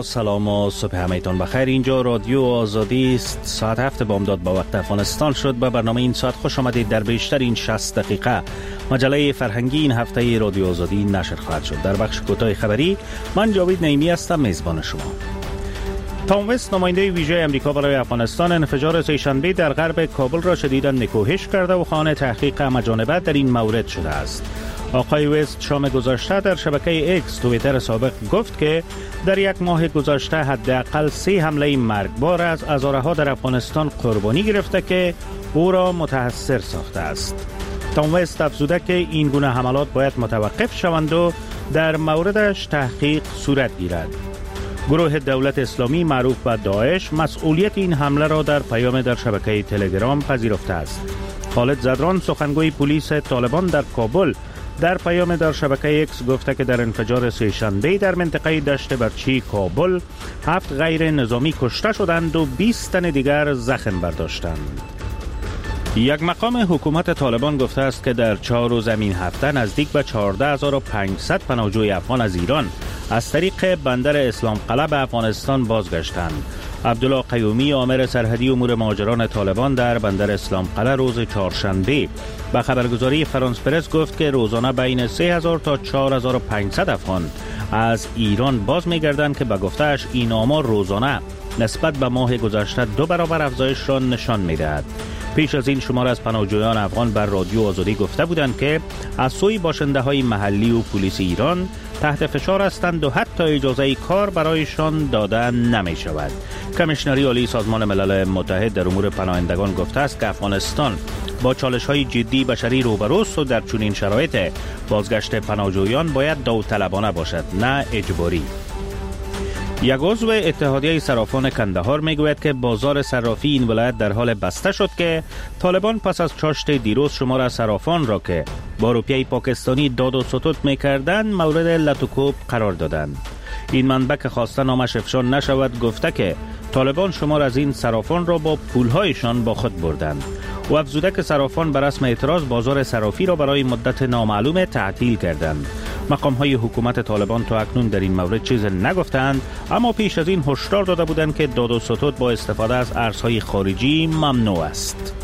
سلام و صبح همه‌تان بخیر. اینجا رادیو آزادی است. ساعت 7 بامداد با وقت افغانستان شد. به برنامه این ساعت خوش آمدید. در بیشتر این 60 دقیقه مجله فرهنگی این هفته رادیو آزادی نشر خواهد شد. در بخش کوتاه خبری من جاوید نعیمی هستم، میزبان شما. تام وست، نماینده ویژه امریکا برای افغانستان، انفجار سه‌شنبه در غرب کابل را شدیداً نکوهش کرده و خواهان تحقیق همه‌جانبه در این مورد شده است. آقای وست شام گذشته در شبکه اکس توییتر سابق گفت که در یک ماه گذشته حداقل 3 حمله مرگبار از هزارها در افغانستان قربانی گرفته که او را متحسر ساخته است. تام وست افزوده که این گونه حملات باید متوقف شوند و در موردش تحقیق صورت گیرد. گروه دولت اسلامی معروف به داعش مسئولیت این حمله را در پیام در شبکه تلگرام پذیرفته است. خالد زدران، سخنگوی پلیس طالبان در کابل، در پیام در شبکه اکس گفته که در انفجار سه‌شنبه در منطقه دشت برچی کابل 7 غیر نظامی کشته شدند و 20 تن دیگر زخم برداشتند. یک مقام حکومت طالبان گفته است که در 4 روز این هفته نزدیک به 14500 پناهجوی افغان از ایران از طریق بندر اسلام قلعه به افغانستان بازگشتند. عبدالله قیومی، آمر سرحدی امور مهاجران طالبان در بندر اسلام قلعه روز چهارشنبه به خبرگزاری فرانس پرس گفت که روزانه بین 3000 تا 4500 افغان از ایران باز می‌گردند که به گفته‌اش این آمار روزانه نسبت به ماه گذشته 2 برابر افزایش را نشان می‌دهد. پیش از این شمار از پناهجویان افغان بر رادیو آزادی گفته بودند که از سوی باشنده‌های محلی و پلیس ایران تحت فشار هستند و حتی اجازه کار برایشان داده نمی شود. کمیشنری عالی سازمان ملل متحد در امور پناهندگان گفته است که افغانستان با چالش‌های جدی بشری روبروست و در چنین شرایط بازگشت پناهجویان باید داوطلبانه باشد، نه اجباری. یک عضو اتحادیه صرافان کندهار میگوید که بازار صرافی این ولایت در حال بسته شد که طالبان پس از چاشت دیروز شمار از صرافان را که با روپیه پاکستانی داد و ستد میکردند مورد لطوکوب قرار دادند. این منبع که خواسته نامش افشا نشود گفته که طالبان شمار از این صرافان را با پولهایشان با خود بردند. و افزوده که صرافان بر رسم اعتراض بازار صرافی را برای مدت نامعلوم تعطیل کردند. مقام‌های حکومت طالبان تا اکنون در این مورد چیز نگفتند، اما پیش از این هشدار داده بودند که داد و ستد با استفاده از ارزهای خارجی ممنوع است.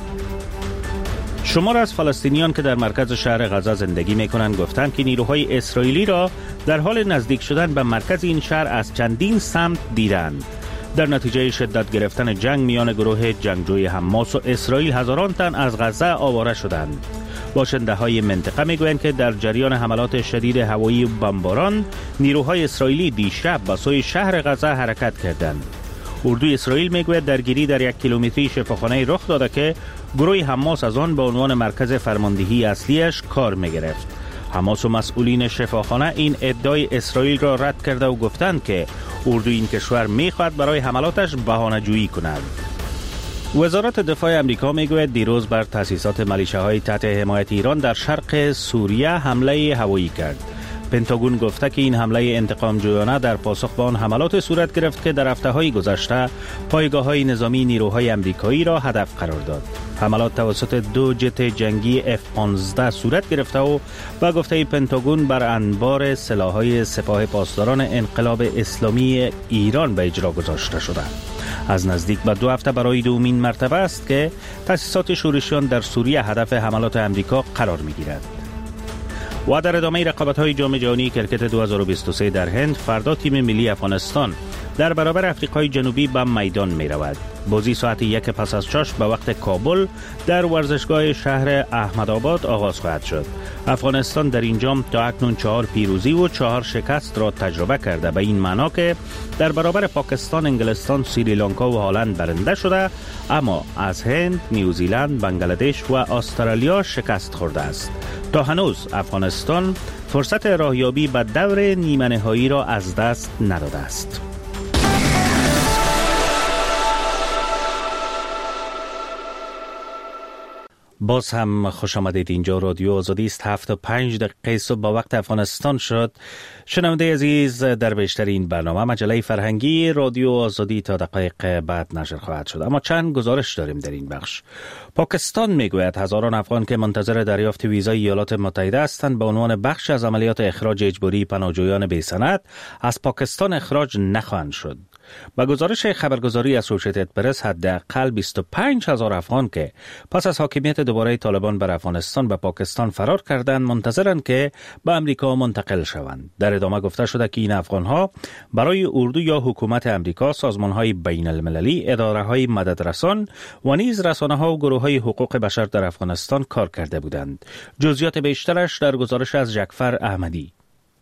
شمار از فلسطینیان که در مرکز شهر غزه زندگی می‌کنند گفتند که نیروهای اسرائیلی را در حال نزدیک شدن به مرکز این شهر از چندین سمت دیدند. در نتیجه شدت گرفتن جنگ میان گروه جنگجوی حماس و اسرائیل هزاران تن از غزه آواره شدند. باشنده‌های منطقه میگویند که در جریان حملات شدید هوایی و بمباران نیروهای اسرائیلی دیشب به سوی شهر غزه حرکت کردند. اردوی اسرائیل میگوید درگیری در 1 کیلومتری شفاخانه رخ داده که گروه حماس از آن به عنوان مرکز فرماندهی اصلیش کار میگرفت. حماس و مسئولین شفاخانه این ادعای اسرائیل را رد کرده و گفتند که اردوی این کشور میخواهد برای حملاتش بهانه‌جویی کند. وزارت دفاع امریکا میگوید دیروز بر تأسیسات ملیشه‌های تحت حمایت ایران در شرق سوریه حمله هوایی کرد. پنتاگون گفته که این حمله انتقام جویانه در پاسخ به آن حملات صورت گرفت که در هفته‌های گذشته پایگاه‌های نظامی نیروهای امریکایی را هدف قرار داد. حملات توسط 2 جت جنگی F-15 صورت گرفته و با گفته پنتاگون بر انبار سلاح‌های سپاه پاسداران انقلاب اسلامی ایران به اجرا گذاشته شده. از نزدیک به 2 هفته برای دومین مرتبه است که تأسیسات شورشیان در سوریه هدف حملات امریکا قرار می‌گیرد. و در ادامه رقابت‌های جام جهانی کرکت 2023 در هند، فردا تیم ملی افغانستان در برابر افریقای جنوبی به میدان می‌رود. بازی ساعت 1 پس از چاشت به وقت کابل در ورزشگاه شهر احمدآباد آغاز خواهد شد. افغانستان در این جام تا اکنون 4 پیروزی و 4 شکست را تجربه کرده، به این معنا که در برابر پاکستان، انگلستان، سریلانکا و هلند برنده شده، اما از هند، نیوزیلند، بنگلادش و استرالیا شکست خورده است. تا هنوز افغانستان فرصت راهیابی به دور نیمه نهایی را از دست نداده است. باز هم خوش آمدید. اینجا رادیو آزادی است. 7:05 صبح با وقت افغانستان شد. شنونده عزیز، در بیشترین برنامه مجله فرهنگی رادیو آزادی تا دقایق بعد نشر خواهد شد، اما چند گزارش داریم در این بخش. پاکستان میگوید هزاران افغان که منتظر دریافت ویزای ایالات متحده هستند به عنوان بخش از عملیات اخراج اجباری پناهجویان بی سند از پاکستان اخراج نخواهند شد. با گزارش خبرگزاری اسوسییتد پرس، حداقل 25,000 افغان که پس از حاکمیت دوباره طالبان بر افغانستان به پاکستان فرار کردند منتظرند که به امریکا منتقل شوند. در ادامه گفته شده که این افغانها برای اردو یا حکومت امریکا، سازمان‌های بین المللی، اداره‌های مددرسان و نیز رسانه‌ها و گروه‌های حقوق بشر در افغانستان کار کرده بودند. جزئیات بیشترش در گزارش از جعفر احمدی.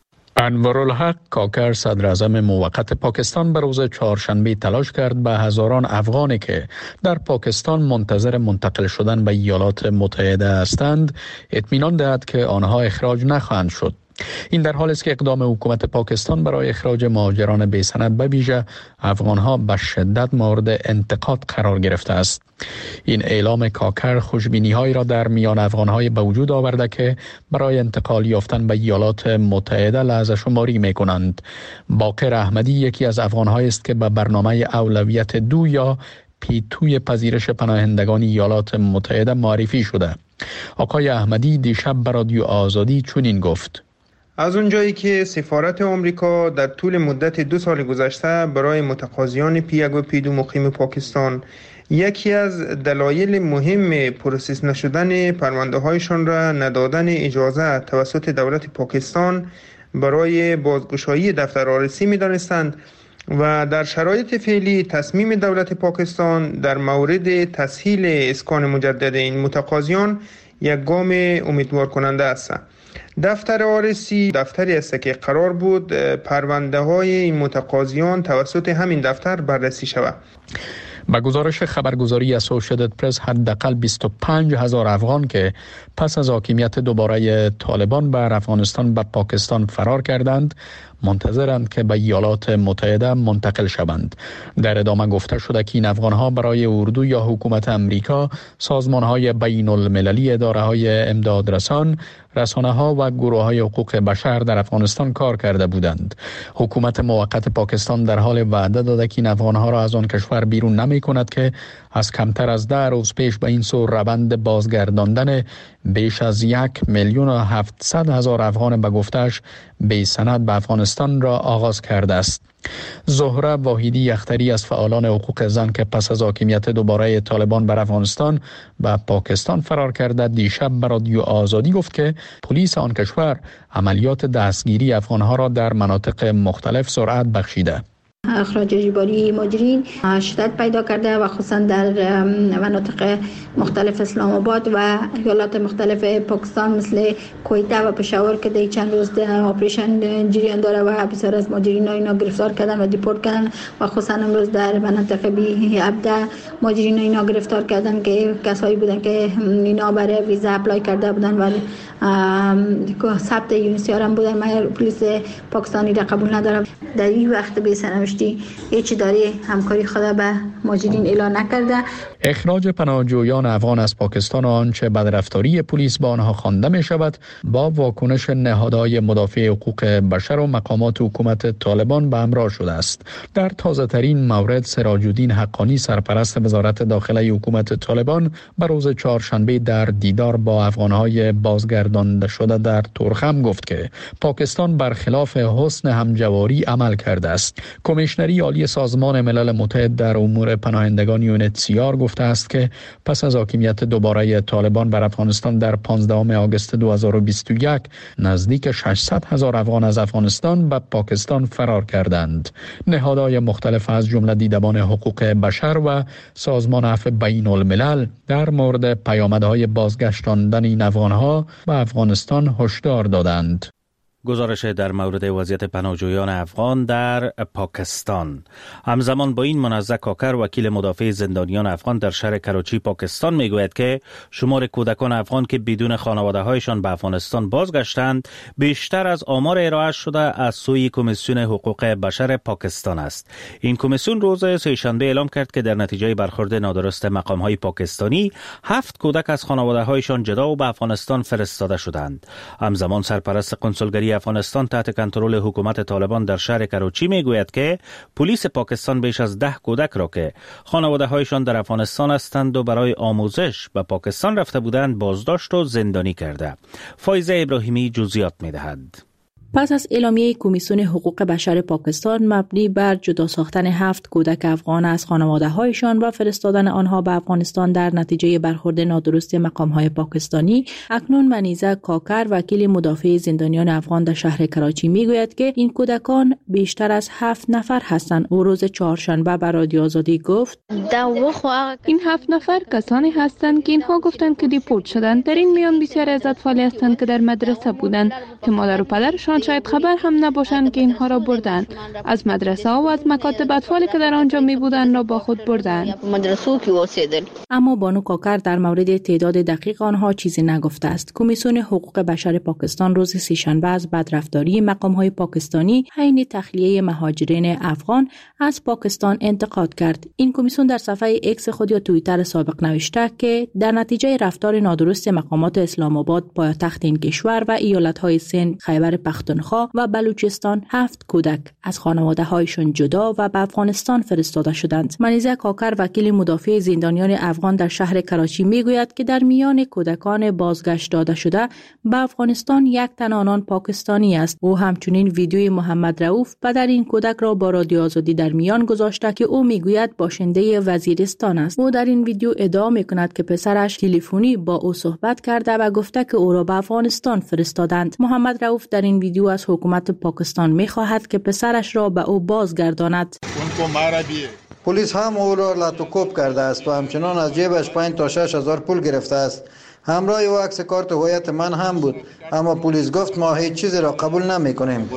انوارالحق کاکر، صدراعظم موقت پاکستان، به روز چهارشنبه تلاش کرد به هزاران افغانی که در پاکستان منتظر منتقل شدن به ایالات متحده هستند اطمینان دهد که آنها اخراج نخواهند شد. این در حالی است که اقدام حکومت پاکستان برای اخراج مهاجران بی سند به ویژه افغانها به شدت مورد انتقاد قرار گرفته است. این اعلام کاکر خوشبینی‌هایی را در میان افغان‌های به وجود آورده که برای انتقال یافتن به ایالات متحده لحظه شماری می‌کنند. باقر احمدی یکی از افغان‌هایی است که به برنامه اولویت 2 یا P2 پذیرش پناهندگان ایالات متحده معرفی شده. آقای احمدی دیشب به رادیو آزادی چنین گفت: از اونجایی که سفارت آمریکا در طول مدت 2 سال گذشته برای متقاضیان P1 و P2 مقیم پاکستان یکی از دلایل مهم پروسس نشدن پرونده هایشان را ندادن اجازه توسط دولت پاکستان برای بازگشایی دفتر آرسی می دانستند و در شرایط فعلی تصمیم دولت پاکستان در مورد تسهیل اسکان مجدد این متقاضیان یک گام امیدوار کننده است. دفتر آرسی دفتری است که قرار بود پرونده های این متقاضیان توسط همین دفتر بررسی شود. با گزارش خبرگزاری اسوسییتد پرس، حداقل 25,000 افغان که پس از حاکمیت دوباره طالبان بر افغانستان به پاکستان فرار کردند منتظرند که به ایالات متحده منتقل شوند. در ادامه گفته شده که این افغانها برای اردو یا حکومت امریکا، سازمان‌های بین المللی، اداره‌های امدادرسان، رسانه‌ها و گروه‌های حقوق بشر در افغانستان کار کرده بودند. حکومت موقت پاکستان در حال وعده داده که این افغانها را از آن کشور بیرون نمی‌کند که از کمتر از 10 روز پیش به این سو روند بازگرداندن بیش از 1,700,000 افغان به گفتش بی سند به افغانستان را آغاز کرده است. زهره واحدی یختری از فعالان حقوق زن که پس از حاکمیت دوباره طالبان بر افغانستان و پاکستان فرار کرده دیشب به رادیو آزادی گفت که پلیس آن کشور عملیات دستگیری افغانها را در مناطق مختلف سرعت بخشیده. اخراج اجباری مهاجرین شدت پیدا کرده و خصوصا در مناطق مختلف اسلام آباد و ایالات مختلف پاکستان مثل کویته و پشاور که در چند روز اپریشن جریان داره و بسیار از مهاجرین اینا گرفتار کردن و دیپورت کردن و خصوصا امروز در مناطق بی عبده مهاجرین اینا گرفتار کردن که کسایی بودن که اینا برای ویزا اپلای کرده بودن و ثبت یونیسیار هم بودن. پلیس پاکستانی را قبول نداره. در این وقت به سرنوشتی هیچ اداره همکاری خود به مهاجرین اعلان نکرده. اخراج پناهجویان افغان از پاکستان و آنچه بدرفتاری پلیس با آنها خوانده می شود با واکنش نهادهای مدافع حقوق بشر و مقامات حکومت طالبان به همراه شده است. در تازه ترین مورد، سراج الدین حقانی، سرپرست وزارت داخله حکومت طالبان، به روز چهارشنبه در دیدار با افغانهای بازگردانده شده در تورخم گفت که پاکستان برخلاف حسن همجواری عمل کرده است. کمیشنری عالی سازمان ملل متحد در امور پناهندگان UNHCR گفته است که پس از حاکمیت دوباره طالبان بر افغانستان در 15 آگوست 2021 نزدیک 600,000 افغان از افغانستان به پاکستان فرار کردند. نهادهای مختلف از جمله دیدبان حقوق بشر و سازمان عفو بین الملل در مورد پیامدهای بازگشتاندن این افغانها به افغانستان هشدار دادند. گزارش در مورد وضعیت پناهجویان افغان در پاکستان. همزمان با این منزه کاکر وکیل مدافع زندانیان افغان در شهر کراچی پاکستان میگوید که شمار کودکان افغان که بدون خانواده هایشان به افغانستان بازگشتند بیشتر از آمار ارائه شده از سوی کمیسیون حقوق بشر پاکستان است. این کمیسیون روز سه‌شنبه اعلام کرد که در نتیجه برخورد نادرست مقام های پاکستانی 7 کودک از خانواده هایشان جدا و به افغانستان فرستاده شدند. همزمان سرپرست کنسولگری افغانستان تحت کنترل حکومت طالبان در شهر کراچی میگوید که پلیس پاکستان بیش از 10 کودک را که خانواده هایشان در افغانستان هستند و برای آموزش به پاکستان رفته بودند بازداشت و زندانی کرده. فایزه ابراهیمی جزئیات میدهد. پس از اعلامیه کمیسیون حقوق بشر پاکستان مبنی بر جدا ساختن 7 کودک افغان از خانواده‌هایشان و فرستادن آنها به افغانستان در نتیجه برخورد نادرست مقام‌های پاکستانی، اکنون منیزه کاکر وکیل مدافع زندانیان افغان در شهر کراچی میگوید که این کودکان بیشتر از 7 نفر هستند. او روز چهارشنبه به رادیو آزادی گفت: این 7 نفر کسانی هستند که اینها گفتند که دیپورت شدند. در این میان بسیاری از اطفالی هستند که در مدرسه بودند که مادر و پدرشان شاید خبر هم نباشند که اینها را بردند. از مدرسه ها و از مکاتب اطفالی که در آنجا می بودند را با خود بردند. اما بانو کاکر در مورد تعداد دقیق آنها چیزی نگفته است. کمیسیون حقوق بشر پاکستان روز سه‌شنبه از بدرفتاری مقام های پاکستانی حین تخلیه مهاجرین افغان از پاکستان انتقاد کرد. این کمیسیون در صفحه ایکس خود یا توییتر سابق نوشته که در نتیجه رفتار نادرست مقامات اسلام آباد پایتخت این کشور و ایالت های سند، خیبر پختونخوا و بلوچستان 7 کودک از خانواده هایشان جدا و به افغانستان فرستاده شدند. منیزه کاکر وکیل مدافع زندانیان افغان در شهر کراچی میگوید که در میان کودکان بازگشت داده شده به افغانستان یک تن آنان پاکستانی است. او همچنین ویدیوی محمد رؤوف پدر این کودک را با رادیو آزادی در میان گذاشته که او میگوید باشنده وزیرستان است. او در این ویدیو ادعا میکند که پسرش تلفنی با او صحبت کرده و گفته که او را به افغانستان فرستادند. محمد رؤوف در این ویدیو از حکومت پاکستان می‌خواهد که پسرش را به او بازگرداند. پلیس هم او را لاتوکوب کرده است و همچنان از جیبش 5 تا 6 هزار پول گرفته است. همراه او عکس کارت هویت من هم بود، اما پلیس گفت ما هیچ چیزی را قبول نمی‌کنیم.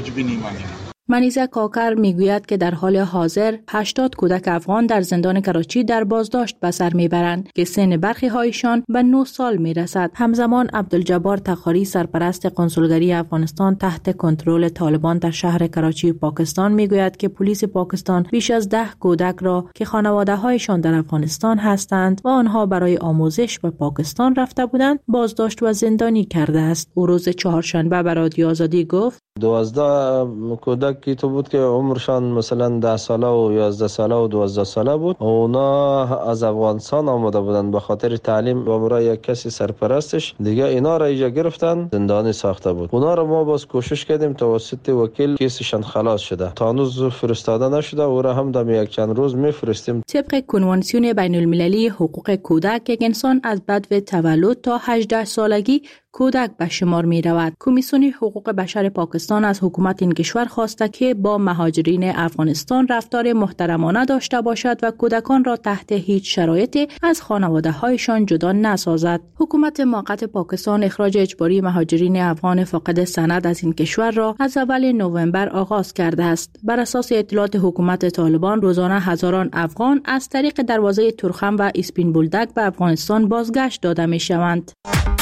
منیزه کاکر میگوید که در حال حاضر 80 کودک افغان در زندان کراچی در بازداشت به سر میبرند که سن برخی هایشان به 9 سال میرسد. همزمان عبدالجبار تخاری سرپرست کنسولگری افغانستان تحت کنترل طالبان در شهر کراچی پاکستان میگوید که پلیس پاکستان بیش از 10 کودک را که خانواده هایشان در افغانستان هستند و آنها برای آموزش به پاکستان رفته بودند بازداشت و زندانی کرده است. او روز چهارشنبه به رادیو آزادی گفت: 12 کودکی تو بود که عمرشان مثلا 10 ساله و 11 ساله و 12 ساله بود. اونا از افغانستان آمده بودن به خاطر تعلیم و برای یک کسی سرپرستش دیگه اینا را اینجا گرفتن زندانی ساخته بود. اونا را ما باز کوشش کردیم توسط وکیل کیسشان خلاص شده. تا هنوز فرستاده نشده. او را هم در یک چند روز میفرستیم. طبق کنوانسیون بین المللی حقوق کودک، یک انسان از بدو تولد تا 18 سالگی کودک به شمار می رود. کمیسیون حقوق بشر پاکستان از حکومت این کشور خواسته که با مهاجرین افغانستان رفتار محترمانه داشته باشد و کودکان را تحت هیچ شرایطی از خانواده هایشان جدا نسازد. حکومت موقت پاکستان اخراج اجباری مهاجرین افغان فاقد سند از این کشور را از اول نوامبر آغاز کرده است. بر اساس اطلاعات حکومت طالبان روزانه هزاران افغان از طریق دروازه تورخم و اسپین بولدک به افغانستان بازگشت داده می شوند.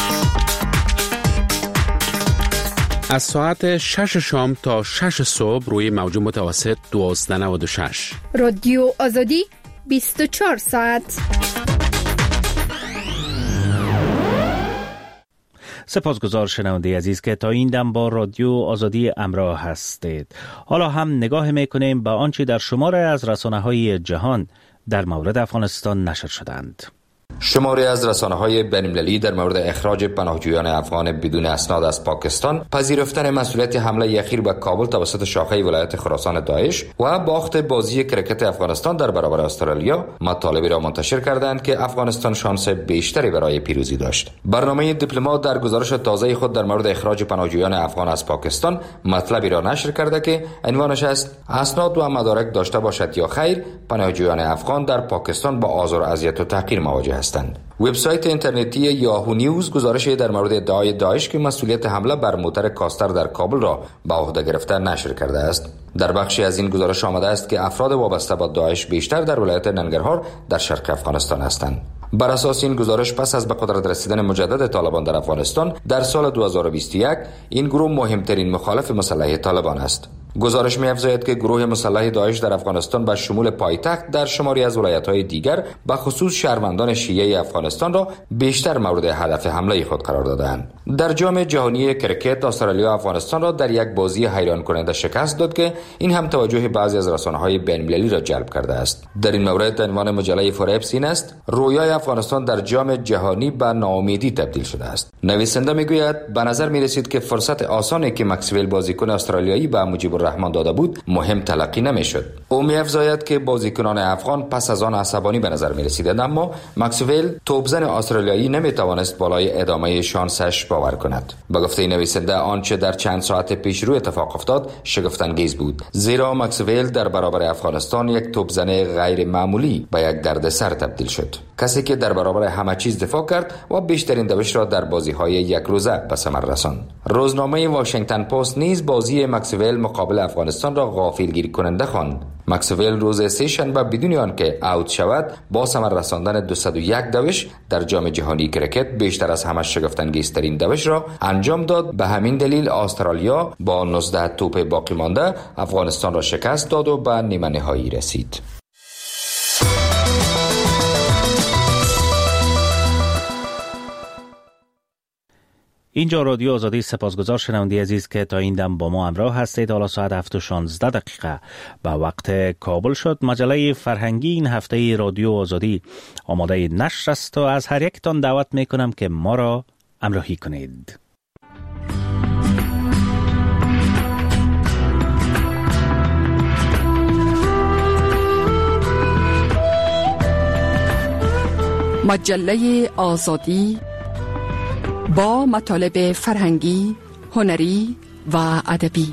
از ساعت 6 شام تا 6 صبح روی موج متوسط 1296 رادیو آزادی 24 ساعت. سپاسگزار شنونده عزیز که تا این دم با رادیو آزادی همراه هستید. حالا هم نگاه میکنیم به آنچه در شماره از رسانه‌های جهان در مورد افغانستان نشر شدند. شماری از رسانه‌های بین‌المللی در مورد اخراج پناهجویان افغان بدون اسناد از پاکستان، پذیرفتن مسئولیت حمله اخیر به کابل توسط شاخه ولایت خراسان داعش و باخت بازی کرکت افغانستان در برابر استرالیا مطالبی را منتشر کردند که افغانستان شانس بیشتری برای پیروزی داشت. برنامه دیپلمات در گزارش تازه خود در مورد اخراج پناهجویان افغان از پاکستان مطلبی را نشر کرده که عنوانش است: اسناد و مدارک داشته باشد یا خیر، پناهجویان افغان در پاکستان با آزار و اذیت و تحقیر مواجه است. هستند. وبسایت اینترنتی یاهو نیوز گزارش در مورد ادعای داعش که مسئولیت حمله بر موتر کاستر در کابل را به عهده گرفته نشر کرده است. در بخشی از این گزارش آمده است که افراد وابسته با داعش بیشتر در ولایت ننگرهار در شرق افغانستان هستند. بر اساس این گزارش پس از به قدرت رسیدن مجدد طالبان در افغانستان در سال 2021 این گروه مهمترین مخالف مسلح طالبان است. گزارش می‌افزاید که گروه مسلح داعش در افغانستان به شمول پایتخت در شماری از ولایت‌های دیگر به خصوص شهروندان شیعه افغانستان را بیشتر مورد هدف حمله خود قرار دادند. در جام جهانی کرکت استرالیا افغانستان را در یک بازی حیران کننده شکست داد که این هم توجه بعضی از رسانه‌های بین‌المللی را جلب کرده است. در این مورد عنوان مجله فوربس این است: رویای افغانستان در جام جهانی به ناامیدی تبدیل شده است. نویسنده میگوید به نظر می‌رسید که فرصت آسانی که مکسول بازیکن استرالیایی به مجیب الرحمن داده بود مهم تلقی نمی‌شد. او می‌افزاید که بازیکنان افغان پس از آن عصبانی به نظر می‌رسیدند، اما مکسول توپزن استرالیایی نمی‌توانست بالای ادامه شانسش باور کند. به گفته نویسنده آنچه در چند ساعت پیش رو اتفاق افتاد شگفت‌انگیز بود، زیرا مکسول در برابر افغانستان یک توپزن غیر معمولی به یک دردسر تبدیل شد. کسی که در برابر همه چیز دفاع کرد و بیشترین دوش را در بازی‌های یک روزه به ثمر رساند. روزنامه واشنگتن پست نیز بازی مکسول مقابل افغانستان را غافلگیر کننده خواند. مکسول روز سه شنبه بدون آنکه اوت شود با ثمر رساندن 201 دوش در جام جهانی کرکت بیشتر از همه شگفت‌انگیزترین دوش را انجام داد. به همین دلیل استرالیا با 19 توپ باقی مانده افغانستان را شکست داد و به نیمه نهایی رسید. اینجا رادیو آزادی. سپاسگزار شنونده عزیز که تا این دم با ما همراه هستید. حالا ساعت 7:16 به وقت کابل شد. مجله فرهنگی این هفته رادیو آزادی آماده نشر است و از هر یکتان دعوت میکنم که ما را همراهی کنید. مجله آزادی با مطالب فرهنگی، هنری و ادبی.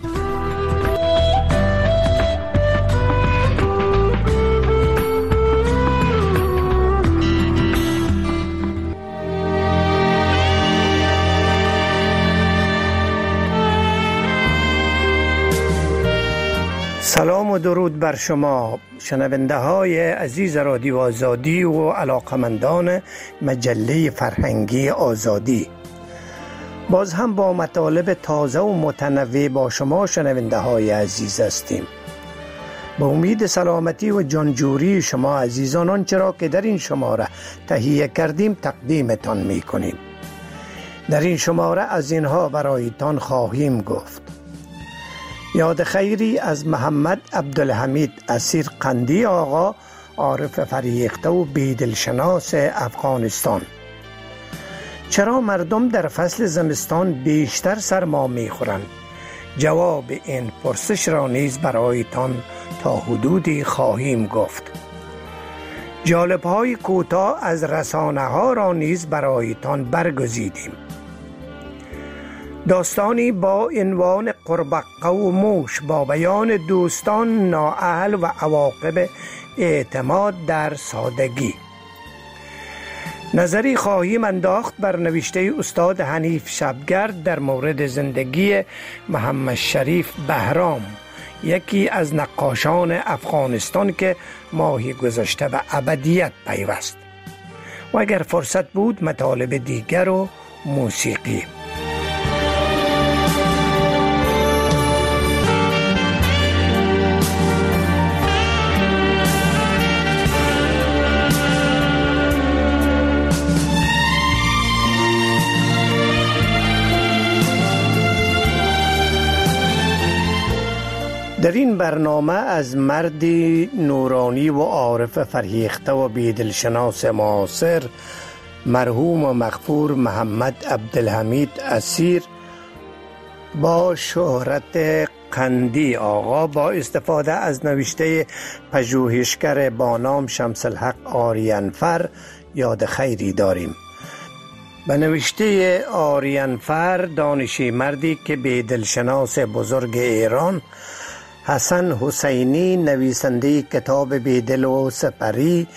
سلام و درود بر شما شنونده های عزیز رادیو آزادی و علاقمندان مجله فرهنگی آزادی. باز هم با مطالب تازه و متنوع با شما شنونده های عزیز هستیم. با امید سلامتی و جانجوری شما عزیزان آنچه را که در این شماره تهیه کردیم تقدیمتان می کنیم. در این شماره از اینها برایتان خواهیم گفت: یاد خیری از محمد عبدالحمید اسیر قندی آقا، عارف فریخته و بیدلشناس افغانستان. چرا مردم در فصل زمستان بیشتر سرما می‌خورند؟ جواب این پرسش را نیز برایتان تا حدودی خواهیم گفت. جالب‌های کوتاه از رسانه‌ها را نیز برایتان برگزیدیم. داستانی با عنوان قربقه و موش با بیان دوستان نااهل و عواقب اعتماد در سادگی. نظری خواهیم انداخت بر نوشته استاد حنیف شبگرد در مورد زندگی محمد شریف بهرام، یکی از نقاشان افغانستان که ماهی گذشته به ابدیت پیوست. و اگر فرصت بود مطالب دیگر و موسیقی. در این برنامه از مردی نورانی و عارف فرهیخته و بیدلشناس معاصر مرحوم و مغفور محمد عبدالحمید اسیر با شهرت قندی آقا با استفاده از نوشته پژوهشگر با نام شمس الحق آریانفر یاد خیری داریم. به نوشته آریانفر دانشی مردی که بیدلشناس بزرگ ایران حسن حسینی نویسنده کتاب بیدل و سپری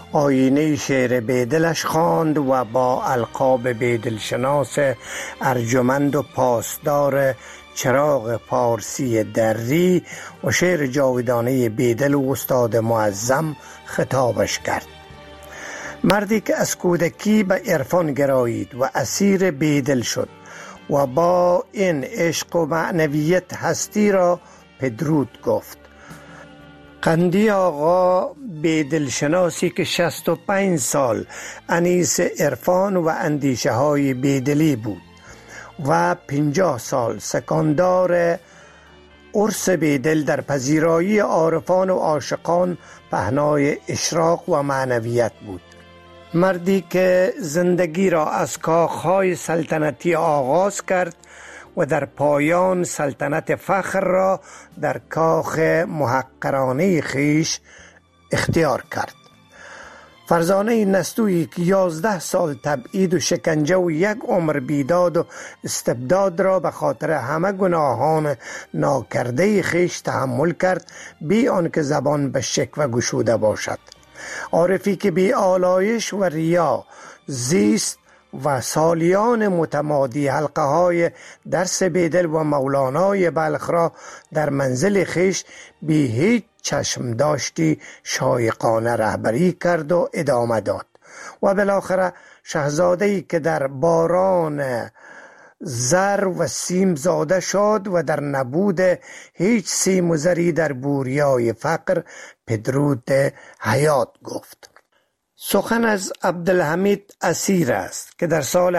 آینه شعر بیدلش خواند و با القاب بیدلشناس ارجمند و پاسدار چراغ پارسی دری و شعر جاودانه بیدل و استاد معظم خطابش کرد. مردی که از کودکی به عرفان گرایید و اسیر بیدل شد و با این عشق و معنویت هستی را پدرود گفت. قندی آقا بیدلشناسی که 65 سال انیس عرفان و اندیشه های بیدلی بود و 50 سال سکاندار عرس بیدل در پذیرایی عارفان و عاشقان پهنای اشراق و معنویت بود. مردی که زندگی را از کاخهای سلطنتی آغاز کرد و در پایان سلطنت فخر را در کاخ محقرانه خیش اختیار کرد. فرزانه نستویی که 11 سال تبعید و شکنجه و 1 عمر بیداد و استبداد را به خاطر همه گناهان ناکرده خیش تحمل کرد بی آنکه زبان به شکوه گشوده باشد. عارفی که بی آلایش و ریا زیست و سالیان متمادی حلقه های درس بیدل و مولانای بلخ را در منزل خیش بی هیچ چشم داشتی شایقانه رهبری کرد و ادامه داد و بالاخره شاهزاده‌ای که در باران زر و سیم زاده شد و در نبود هیچ سیم و زری در بوریای فقر پدرود حیات گفت. سخن از عبدالحمید اسیر است که در سال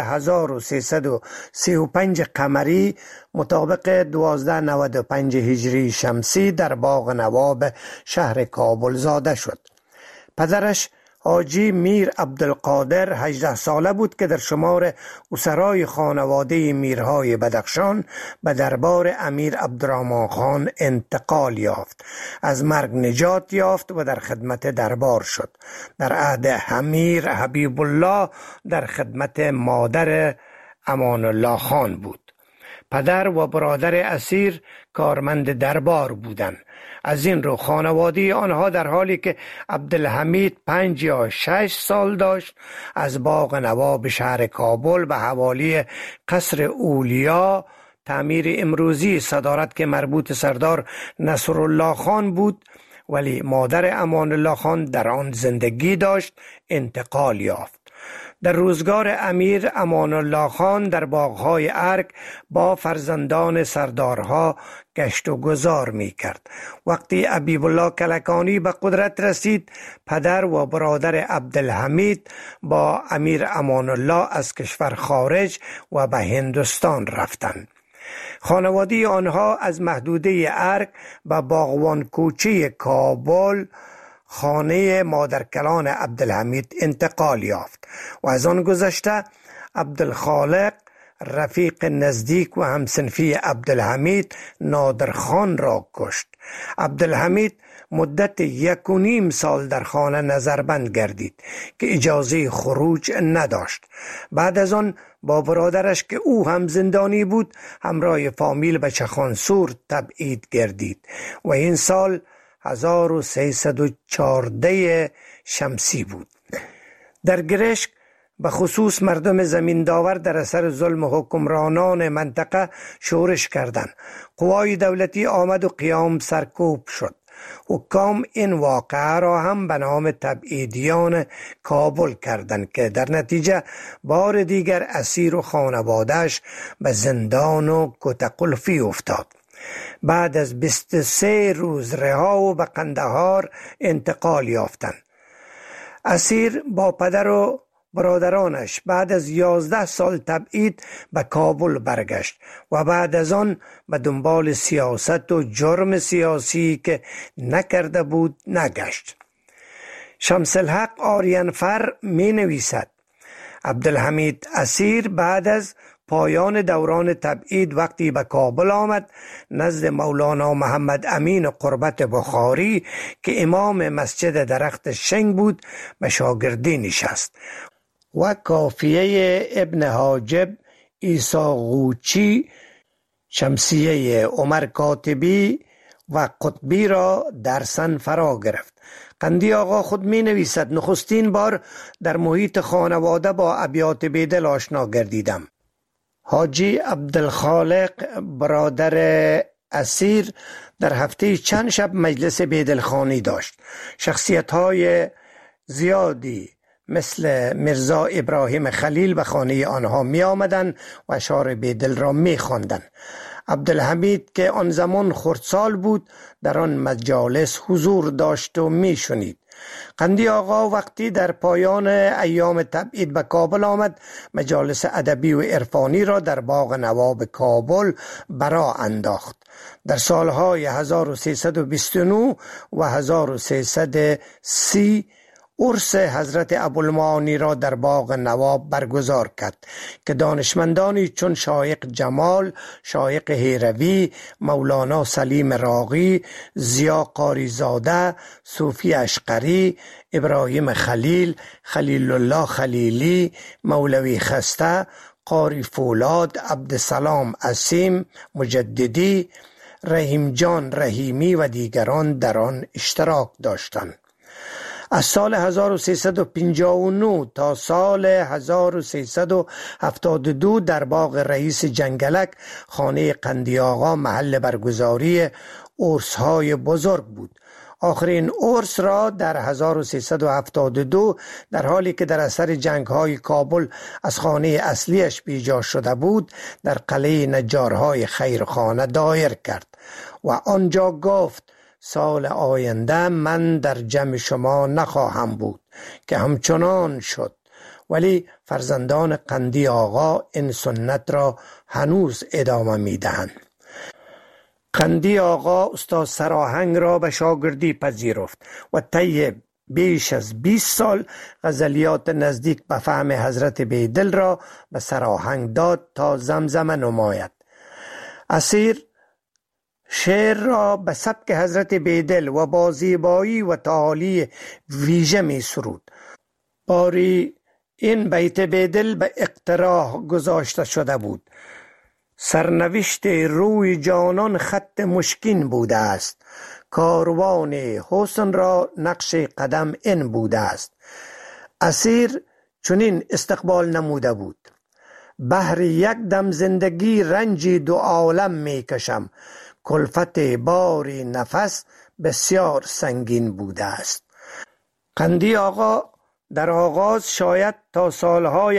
1335 قمری مطابق 1295 هجری شمسی در باغ نواب شهر کابل زاده شد. پدرش حاجی میر عبدالقادر 18 ساله بود که در شمار اسرای خانواده میرهای بدخشان به دربار امیر عبدالرحمن خان انتقال یافت. از مرگ نجات یافت و در خدمت دربار شد. در عهد امیر حبیب الله در خدمت مادر امان الله خان بود. پدر و برادر اسیر کارمند دربار بودند. از این رو خانواده آنها در حالی که عبدالحمید 5 یا 6 سال داشت از باغ نواب شهر کابل به حوالی قصر اولیا تعمیر امروزی صدارت که مربوط سردار نصرالله خان بود ولی مادر امان الله خان در آن زندگی داشت انتقال یافت. در روزگار امیر امان الله خان در باغهای ارگ با فرزندان سردارها گشت و گذار می کرد. وقتی حبیب الله کلکانی به قدرت رسید پدر و برادر عبدالحمید با امیر امان الله از کشور خارج و به هندوستان رفتند. خانواده آنها از محدوده ارگ به باغوان کوچه کابل خانه مادرکلان عبدالحمید انتقال یافت و از آن گذشته عبدالخالق رفیق نزدیک و همسنفی عبدالحمید نادرخان را کشت. عبدالحمید مدت 1.5 سال در خانه نظربند گردید که اجازه خروج نداشت. بعد از آن با برادرش که او هم زندانی بود همراه فامیل به چخانسور تبعید گردید و این سال 1314 شمسی بود. در گرشک به خصوص مردم زمین داور در اثر ظلم حکمرانان منطقه شورش کردند. قوای دولتی آمد و قیام سرکوب شد. حکام این واقعه را هم به نام تبعیدیان کابل کردند که در نتیجه بار دیگر اسیر و خانواده‌اش به زندان و کتقلفی افتاد. بعد از 23 روز رها و به قندهار انتقال یافتند. اسیر با پدر و برادرانش بعد از 11 سال تبعید به کابل برگشت و بعد از آن به دنبال سیاست و جرم سیاسی که نکرده بود نگشت. شمس الحق آریانفر می نویسد عبدالحمید اسیر بعد از پایان دوران تبعید وقتی به کابل آمد نزد مولانا محمد امین قربت بخاری که امام مسجد درخت شنگ بود به شاگردی نشست و کافیه ابن حاجب، عیسی قوچی، شمسیه عمر کاتبی و قطبی را در سن فرا گرفت. قندی آقا خود می نویسد: نخستین بار در محیط خانواده با ابیات بیدل آشنا گردیدم. حاجی عبدالخالق برادر اسیر در هفته چند شب مجلس بیدلخانی داشت. شخصیت‌های زیادی مثل میرزا ابراهیم خلیل به خانه آنها می آمدند و اشعار بیدل را می خواندند. عبدالحمید که آن زمان خردسال بود در آن مجالس حضور داشت و می شنید. قندی آقا وقتی در پایان ایام تبعید به کابل آمد، مجالس ادبی و عرفانی را در باغ نواب کابل برا انداخت. در سالهای 1329 و 1330 عرس حضرت ابوالمعانی را در باغ نواب برگزار کرد که دانشمندانی چون شایق جمال، شایق هیروی، مولانا سلیم راغی، ضیا قاریزاده، صوفی اشقری، ابراهیم خلیل، خلیل الله خلیلی، مولوی خسته، قاری فولاد، عبدالسلام عصیم مجددی، رحیم جان رحیمی و دیگران در آن اشتراک داشتند. از سال 1359 تا سال 1372 در باغ رئیس جنگلک خانه قندی آقا محل برگزاری عرس‌های بزرگ بود. آخرین عرس را در 1372 در حالی که در اثر جنگ‌های کابل از خانه اصلیش بیجا شده بود، در قلعه نجارهای خیرخانه دایر کرد و آنجا گفت: سال آینده من در جمع شما نخواهم بود، که همچنان شد. ولی فرزندان قندی آقا این سنت را هنوز ادامه می دهند. قندی آقا استاد سراهنگ را به شاگردی پذیرفت و طی بیش از 20 سال غزلیات نزدیک به فهم حضرت بیدل را به سراهنگ داد تا زمزمه نماید. اسیر شعر را به سبک حضرت بیدل و با زیبایی و تعالی ویژه می سرود. باری این بیت بیدل به اقتراح گذاشته شده بود: سرنوشت روی جانان خط مشکین بوده است، کاروان حسن را نقش قدم این بوده است. اسیر چنین استقبال نموده بود: بهر یک دم زندگی رنجی دو عالم می کشم، کلفت باری نفس بسیار سنگین بوده است. قندی آقا در آغاز شاید تا سالهای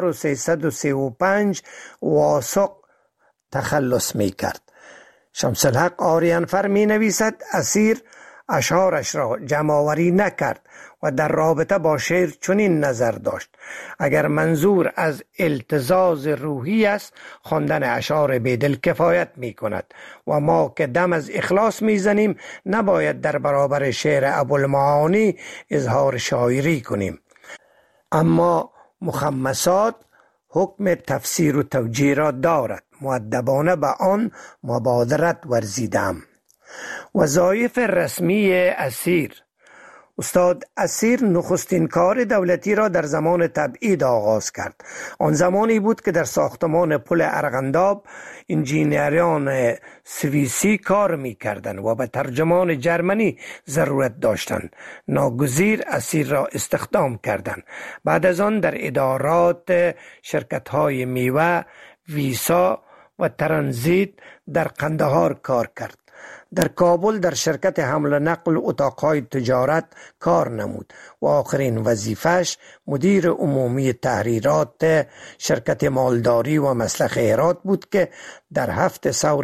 1335 واسق تخلص می کرد. شمس الحق آریانفر می نویسد: اسیر اشعارش را جمع‌آوری نکرد و در رابطه با شعر چنین نظر داشت: اگر منظور از التزاز روحی است، خواندن اشعار بیدل کفایت می کند و ما که دم از اخلاص می زنیم نباید در برابر شعر ابوالمعانی اظهار شاعری کنیم. اما مخمسات حکم تفسیر و توجیه را دارد، مؤدبانه به آن مبادرت ورزیدم. وظایف رسمی اسیر: استاد اسیر نخستین کار دولتی را در زمان تبعید آغاز کرد. آن زمانی بود که در ساختمان پل ارغنداب انجینیران سوئیسی کار می کردند و به ترجمان جرمنی ضرورت داشتند. ناگزیر اسیر را استخدام کردند. بعد از آن در ادارات شرکت‌های میوه، ویسا و ترانزیت در قندهار کار کرد. در کابل در شرکت حمل و نقل اتاقهای تجارت کار نمود و آخرین وظیفش مدیر عمومی تحریرات شرکت مالداری و مسلخ هرات بود که در 7 ثور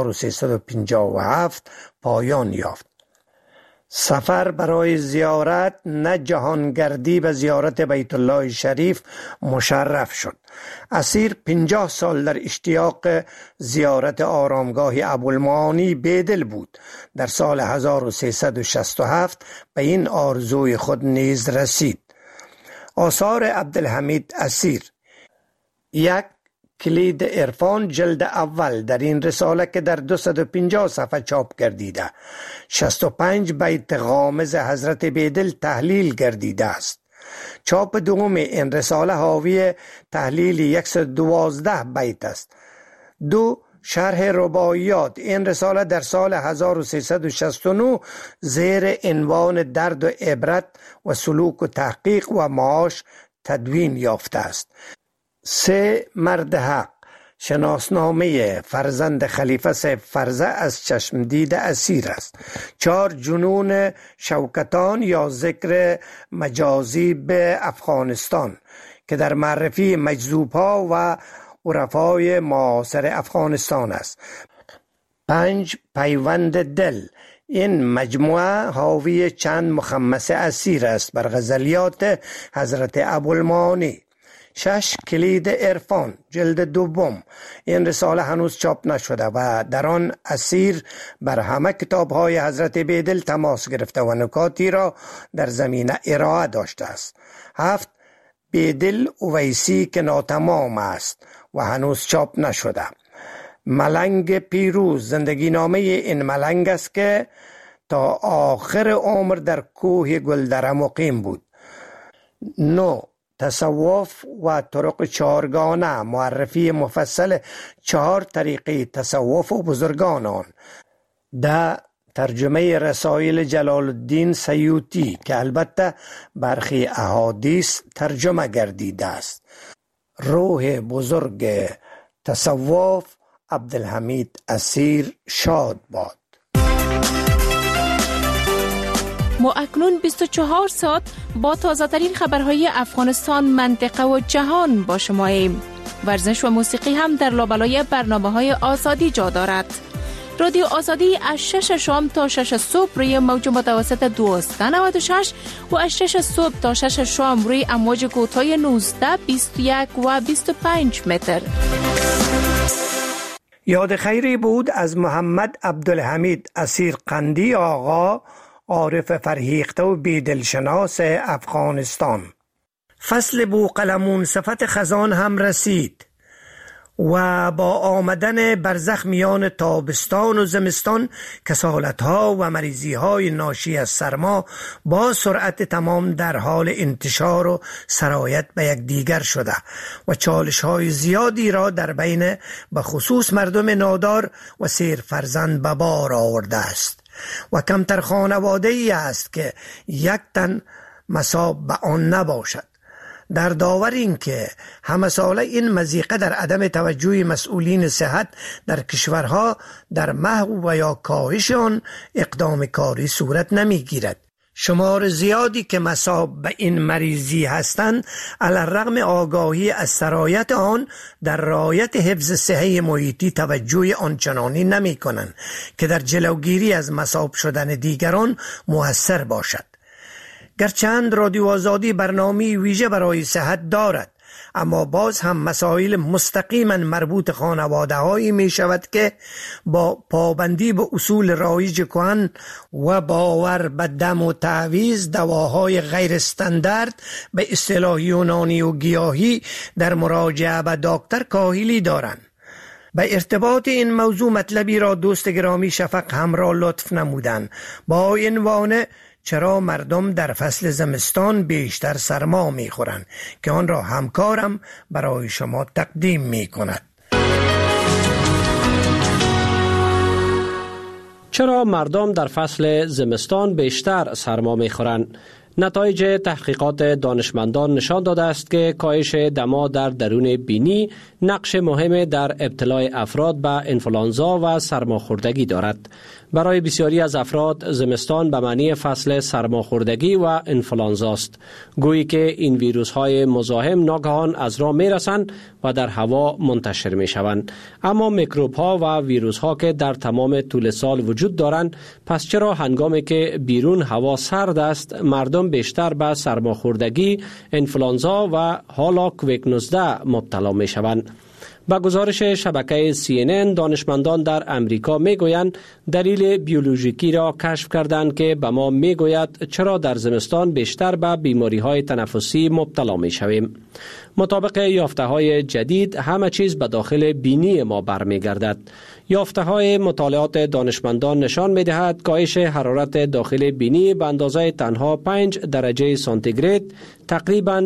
1357 پایان یافت. سفر برای زیارت نه جهانگردی به زیارت بیت الله شریف مشرف شد. اسیر 50 سال در اشتیاق زیارت آرامگاه ابوالمعانی بیدل بود. در سال 1367 به این آرزوی خود نیز رسید. آثار عبدالحمید اسیر: یک کلید عرفان جلد اول، در این رساله که در 250 صفحه چاپ گردیده 65 بیت غامض حضرت بیدل تحلیل گردیده است. چاپ دوم این رساله حاوی تحلیل 112 بیت است. 2 شرح رباعیات. این رساله در سال 1369 زیر عنوان درد و عبرت و سلوک و تحقیق و معاش تدوین یافته است. 3 مرد حق، شناسنامه فرزند خلیفه صاحب فرزه از چشمدید اسیر است. 4 جنون شوکتان یا ذکر مجازی به افغانستان که در معرفی مجذوب‌ها و عرفای معاصر افغانستان است. 5 پیوند دل، این مجموعه حاوی چند مخمسه اسیر است بر غزلیات حضرت ابوالمعانی. 6 کلید عرفان، جلد 2. این رساله هنوز چاپ نشده و در آن اسیر بر همه کتاب‌های حضرت بیدل تماس گرفته و نکاتی را در زمینه ارائه داشته است. 7 بیدل اویسی که ناتمام است و هنوز چاپ نشده. ملنگ پیروز، زندگی نامه این ملنگ است که تا آخر عمر در کوه گلدره مقیم بود. 9 تصوف و طرق 4گانه، معرفی مفصل 4 طریقه تصوف و بزرگان آن. 10 ترجمه رسائل جلال الدین سیوطی که البته برخی احادیث ترجمه گردیده است. روح بزرگ تصوف عبدالحمید اسیر شاد باد. ما اکنون 24 ساعت با تازه ترین خبرهای افغانستان، منطقه و جهان با شماییم. ورزش و موسیقی هم در لابلای برنامه‌های آزادی جا دارد. رادیو آزادی از 6 شام تا 6 صبح روی موج متوسط 1296 و از 6 صبح تا 6 شام روی امواج کوتاه 19، 21 و 25 متر. یاد خیری بود از محمد عبدالحمید اسیر قندی آقا، عارف فرهیخته و بیدلشناس افغانستان. فصل بوقلمون صفت خزان هم رسید و با آمدن برزخ میان تابستان و زمستان کسالت‌ها و مریضی‌های ناشی از سرما با سرعت تمام در حال انتشار و سرایت به یک دیگر شده و چالش‌های زیادی را در بین به خصوص مردم نادار و سیر فرزند به بار آورده است و کمتر خانواده‌ای است که یک تن مصاب به آن نباشد. در داور این که همه ساله این مضیقه در عدم توجه مسئولین صحت در کشورها در محو و یا کاهش آن اقدام کاری صورت نمی گیرد. شمار زیادی که مصاب به این مریضی هستند علی الرغم آگاهی از سرایت آن در رعایت حفظ صحه محیطی توجه آنچنانی نمی کنند که در جلوگیری از مصاب شدن دیگران مؤثر باشد. گرچند رادیو آزادی برنامه ویژه برای صحت دارد، اما باز هم مسائل مستقیما مربوط خانواده هایی می شود که با پابندی به اصول رایج کهن و باور به دم و تعویض دواهای غیر استاندارد به اصطلاح یونانی و گیاهی در مراجعه به دکتر کاهلی دارند. به ارتباط این موضوع مطلبی را دوست گرامی شفق همراه لطف نمودند با عنوان چرا مردم در فصل زمستان بیشتر سرما می‌خورند که آن را همکارم برای شما تقدیم می‌کند. چرا مردم در فصل زمستان بیشتر سرما می‌خورند؟ نتایج تحقیقات دانشمندان نشان داده است که کاهش دما در درون بینی نقش مهم در ابتلای افراد به انفلانزا و سرماخوردگی دارد. برای بسیاری از افراد زمستان به معنی فصل سرماخوردگی و انفلانزا است، گویی که این ویروس های مزاحم ناگهان از راه می رسند و در هوا منتشر می شوند. اما میکروب ها و ویروس ها که در تمام طول سال وجود دارند، پس چرا هنگامی که بیرون هوا سرد است مردم بیشتر به سرماخوردگی، انفلانزا و حالا کووید 19 مبتلا می شوند؟ با گزارش شبکه CNN دانشمندان در امریکا میگویند دلیل بیولوژیکی را کشف کردند که به ما میگوید چرا در زمستان بیشتر به بیماری های تنفسی مبتلا می شویم. مطابق یافته های جدید همه چیز به داخل بینی ما برمیگردد. یافته های مطالعات دانشمندان نشان می دهد کاهش حرارت داخل بینی به اندازه تنها 5 درجه سانتیگراد تقریباً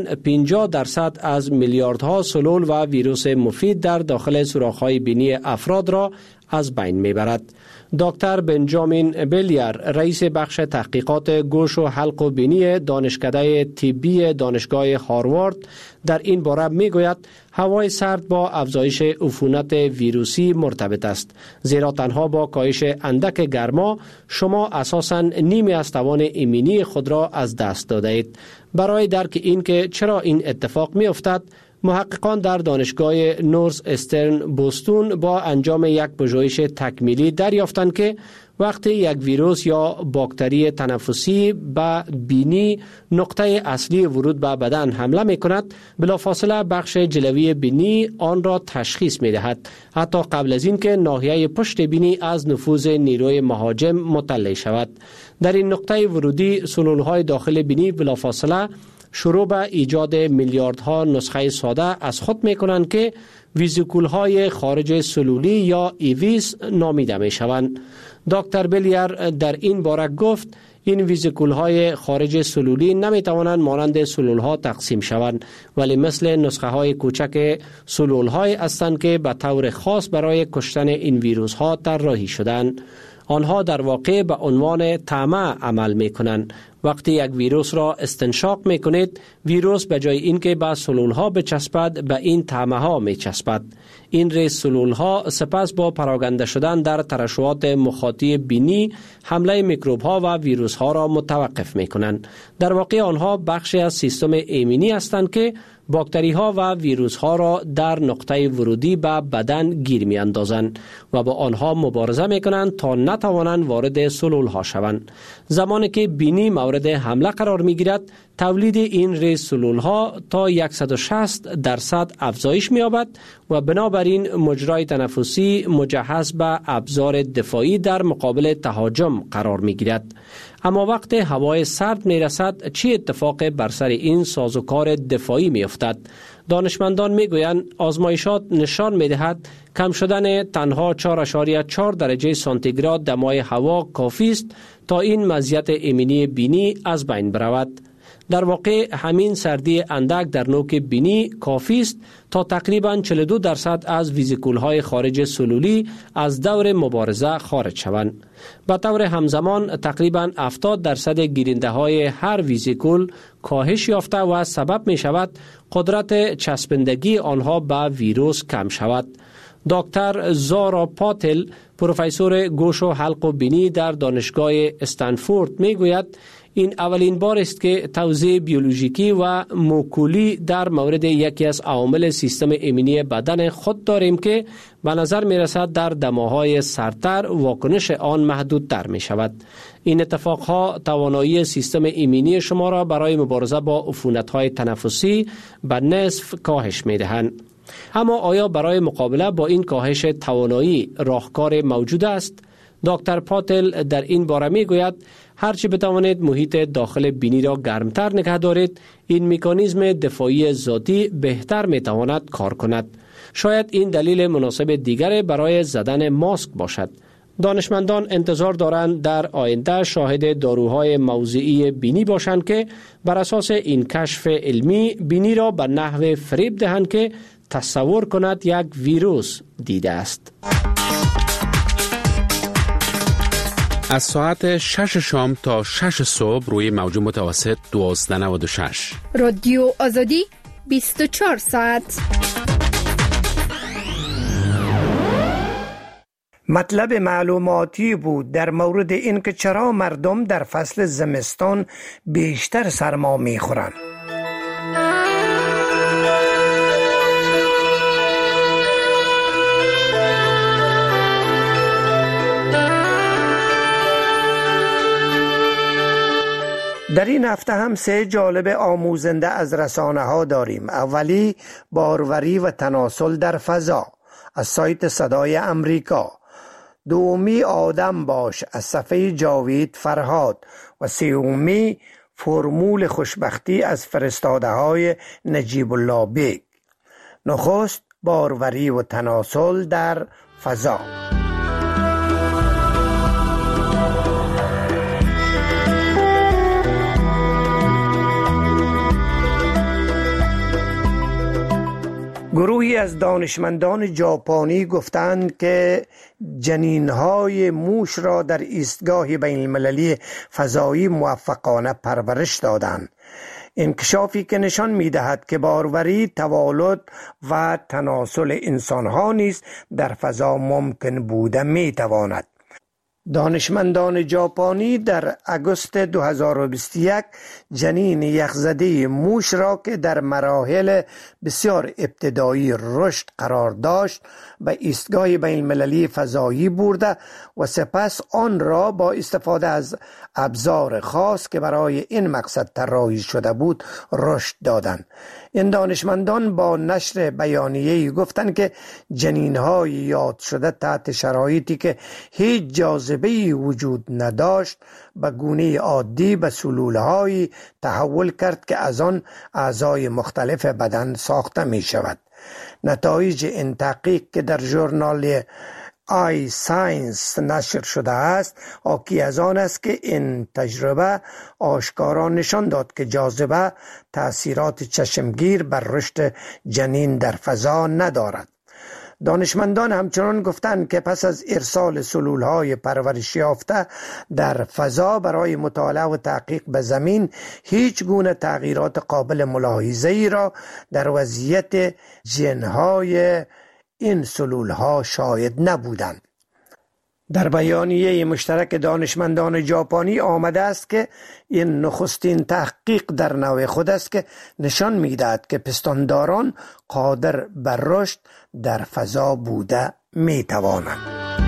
50% از میلیاردها سلول و ویروس مفید در داخل سوراخ‌های بینی افراد را از بین میبرد. دکتر بنجامین بلیر، رئیس بخش تحقیقات گوش و حلق و بینی دانشکده طبی دانشگاه هاروارد، در این باره میگوید هوای سرد با افزایش عفونت ویروسی مرتبط است، زیرا تنها با کاهش اندک گرما شما اساساً نیمی از توان ایمنی خود را از دست داده اید. برای درک این که چرا این اتفاق می افتد، محققان در دانشگاه نورث استرن بوستون با انجام یک پژوهش تکمیلی دریافتند که وقتی یک ویروس یا باکتری تنفسی به بینی نقطه اصلی ورود به بدن حمله می کند، بلافاصله بخش جلوی بینی آن را تشخیص می دهد، حتی قبل از این که ناحیه پشت بینی از نفوذ نیروی مهاجم مطلع شود. در این نقطه ورودی سلولهای داخل بینی بلافاصله شروع به ایجاد میلیاردها نسخه ساده از خود می کنند که ویزیکولهای خارج سلولی یا ایویس نامیده می شوند. دکتر بلیر در این باره گفت این ویزیکولهای خارج سلولی نمی توانند مانند سلولها تقسیم شوند، ولی مثل نسخه های کوچک سلولهای هستند که به طور خاص برای کشتن این ویروس ها طراحی شدند. آنها در واقع به عنوان طعمه عمل می کنند. وقتی یک ویروس را استنشاق می کنید، ویروس به جای اینکه به سلول ها بچسبد به این طعمه ها می چسبد. این ریز سلول ها سپس با پراکنده شدن در ترشحات مخاطی بینی حمله میکروب ها و ویروس ها را متوقف می کنند. در واقع آنها بخشی از سیستم ایمنی هستند که باکتری ها و ویروس ها را در نقطه ورودی به بدن گیر می اندازند و با آنها مبارزه می کنند تا نتوانند وارد سلول ها شوند. زمانی که بینی مورد حمله قرار می گیرد، تولید این ریز سلول ها تا 160% افزایش می یابد و بنابراین مجرای تنفسی مجهز به ابزار دفاعی در مقابل تهاجم قرار می گیرد. اما وقت هوای سرد می رسد، چه اتفاق بر سر این سازوکار دفاعی می افتد؟ دانشمندان می گویند آزمایشات نشان می دهد کم شدن تنها 4.4 درجه سانتیگراد دمای هوا کافی است تا این مزیت ایمنی بینی از بین برود. در واقع همین سردی اندک در نوک بینی کافی است تا تقریباً 42% از ویزیکولهای خارج سلولی از دور مبارزه خارج شوند. به طور همزمان تقریباً 70% گیرنده های هر ویزیکول کاهش یافته و سبب می شود قدرت چسبندگی آنها به ویروس کم شود. دکتر زارا پاتل، پروفسور گوش و حلق و بینی در دانشگاه استنفورد می گوید این اولین بار است که توضیح بیولوژیکی و موکولی در مورد یکی از عوامل سیستم ایمنی بدن خود داریم که به نظر می رسد در دماهای سردتر واکنش آن محدودتر می شود. این اتفاقها توانایی سیستم ایمنی شما را برای مبارزه با عفونت‌های تنفسی به نصف کاهش می دهند. اما آیا برای مقابله با این کاهش توانایی راهکار موجود است؟ دکتر پاتل در این باره می گوید هرچی بتوانید محیط داخل بینی را گرمتر نگه دارید، این مکانیزم دفاعی ذاتی بهتر می تواند کار کند. شاید این دلیل مناسب دیگر برای زدن ماسک باشد. دانشمندان انتظار دارند در آینده شاهد داروهای موضعی بینی باشند که بر اساس این کشف علمی بینی را به نحو فریب دهند که تصور کند یک ویروس دیده است. از ساعت 6 شام تا 6 صبح روی موج متوسط 1296. رادیو آزادی 24 ساعت. مطلب معلوماتی بود در مورد اینکه چرا مردم در فصل زمستان بیشتر سرما میخورند. در این هفته هم 3 جالب آموزنده از رسانه ها داریم. اولی باروری و تناسل در فضا از سایت صدای امریکا، دومی آدم باش از صفحه جاوید فرهاد و سومی فرمول خوشبختی از فرستاده های نجیب الله بیگ. نخست باروری و تناسل در فضا. گروهی از دانشمندان ژاپنی گفتند که جنین‌های موش را در ایستگاه بین المللی فضایی موفقانه پرورش دادند. انکشافی که نشان می‌دهد که باروری، توالد و تناسل انسان‌ها نیز در فضا ممکن بوده می‌تواند. دانشمندان ژاپنی در آگوست 2021 جنین یخزده موش را که در مراحل بسیار ابتدایی رشد قرار داشت به ایستگاه بین المللی فضایی برده و سپس آن را با استفاده از ابزار خاص که برای این مقصد طراحی شده بود رشد دادند. این دانشمندان با نشر بیانیه‌ای گفتند که جنین‌های یاد شده تحت شرایطی که هیچ جاذبه‌ای وجود نداشت به گونه عادی به سلول‌هایی تحول کرد که از آن اعضای مختلف بدن ساخته می شود. نتایج این تحقیق که در ژورنال آی ساینس نشر شده است حاکی از آن است که این تجربه آشکارا نشان داد که جاذبه تأثیرات چشمگیر بر رشد جنین در فضا ندارد. دانشمندان همچنان گفتند که پس از ارسال سلولهای پرورش یافته در فضا برای مطالعه و تحقیق به زمین هیچ گونه تغییرات قابل ملاحظه‌ای را در وضعیت ژن‌های این سلولها شاید نبودند. در بیانیه مشترک دانشمندان ژاپنی آمده است که این نخستین تحقیق در نوع خود است که نشان می‌دهد که پستانداران قادر بر رشد در فضا بوده می‌توانند.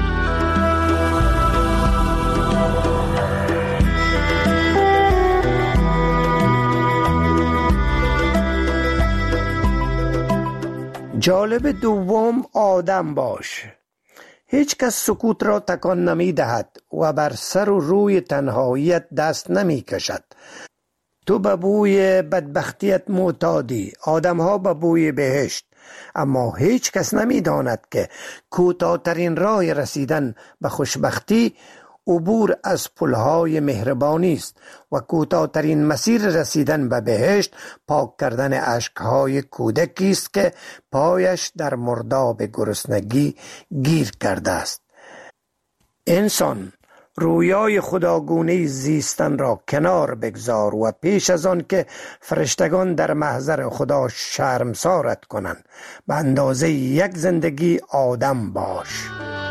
جالب دوم آدم باش. هیچ کس سکوت را تکان نمی دهد و بر سر و روی تنهاییت دست نمی کشد. تو به بوی بدبختیت معتادی، آدم ها به بوی بهشت، اما هیچ کس نمی داند که کوتاه‌ترین راه رسیدن به خوشبختی عبور از پلهای مهربانی است و کوتاه‌ترین مسیر رسیدن به بهشت پاک کردن اشک‌های کودکی است که پایش در مرداب گرسنگی گیر کرده است. انسان رویای خداگونه زیستن را کنار بگذار و پیش از آن که فرشتگان در محضر خدا شرمسارت کنند به اندازه یک زندگی آدم باش.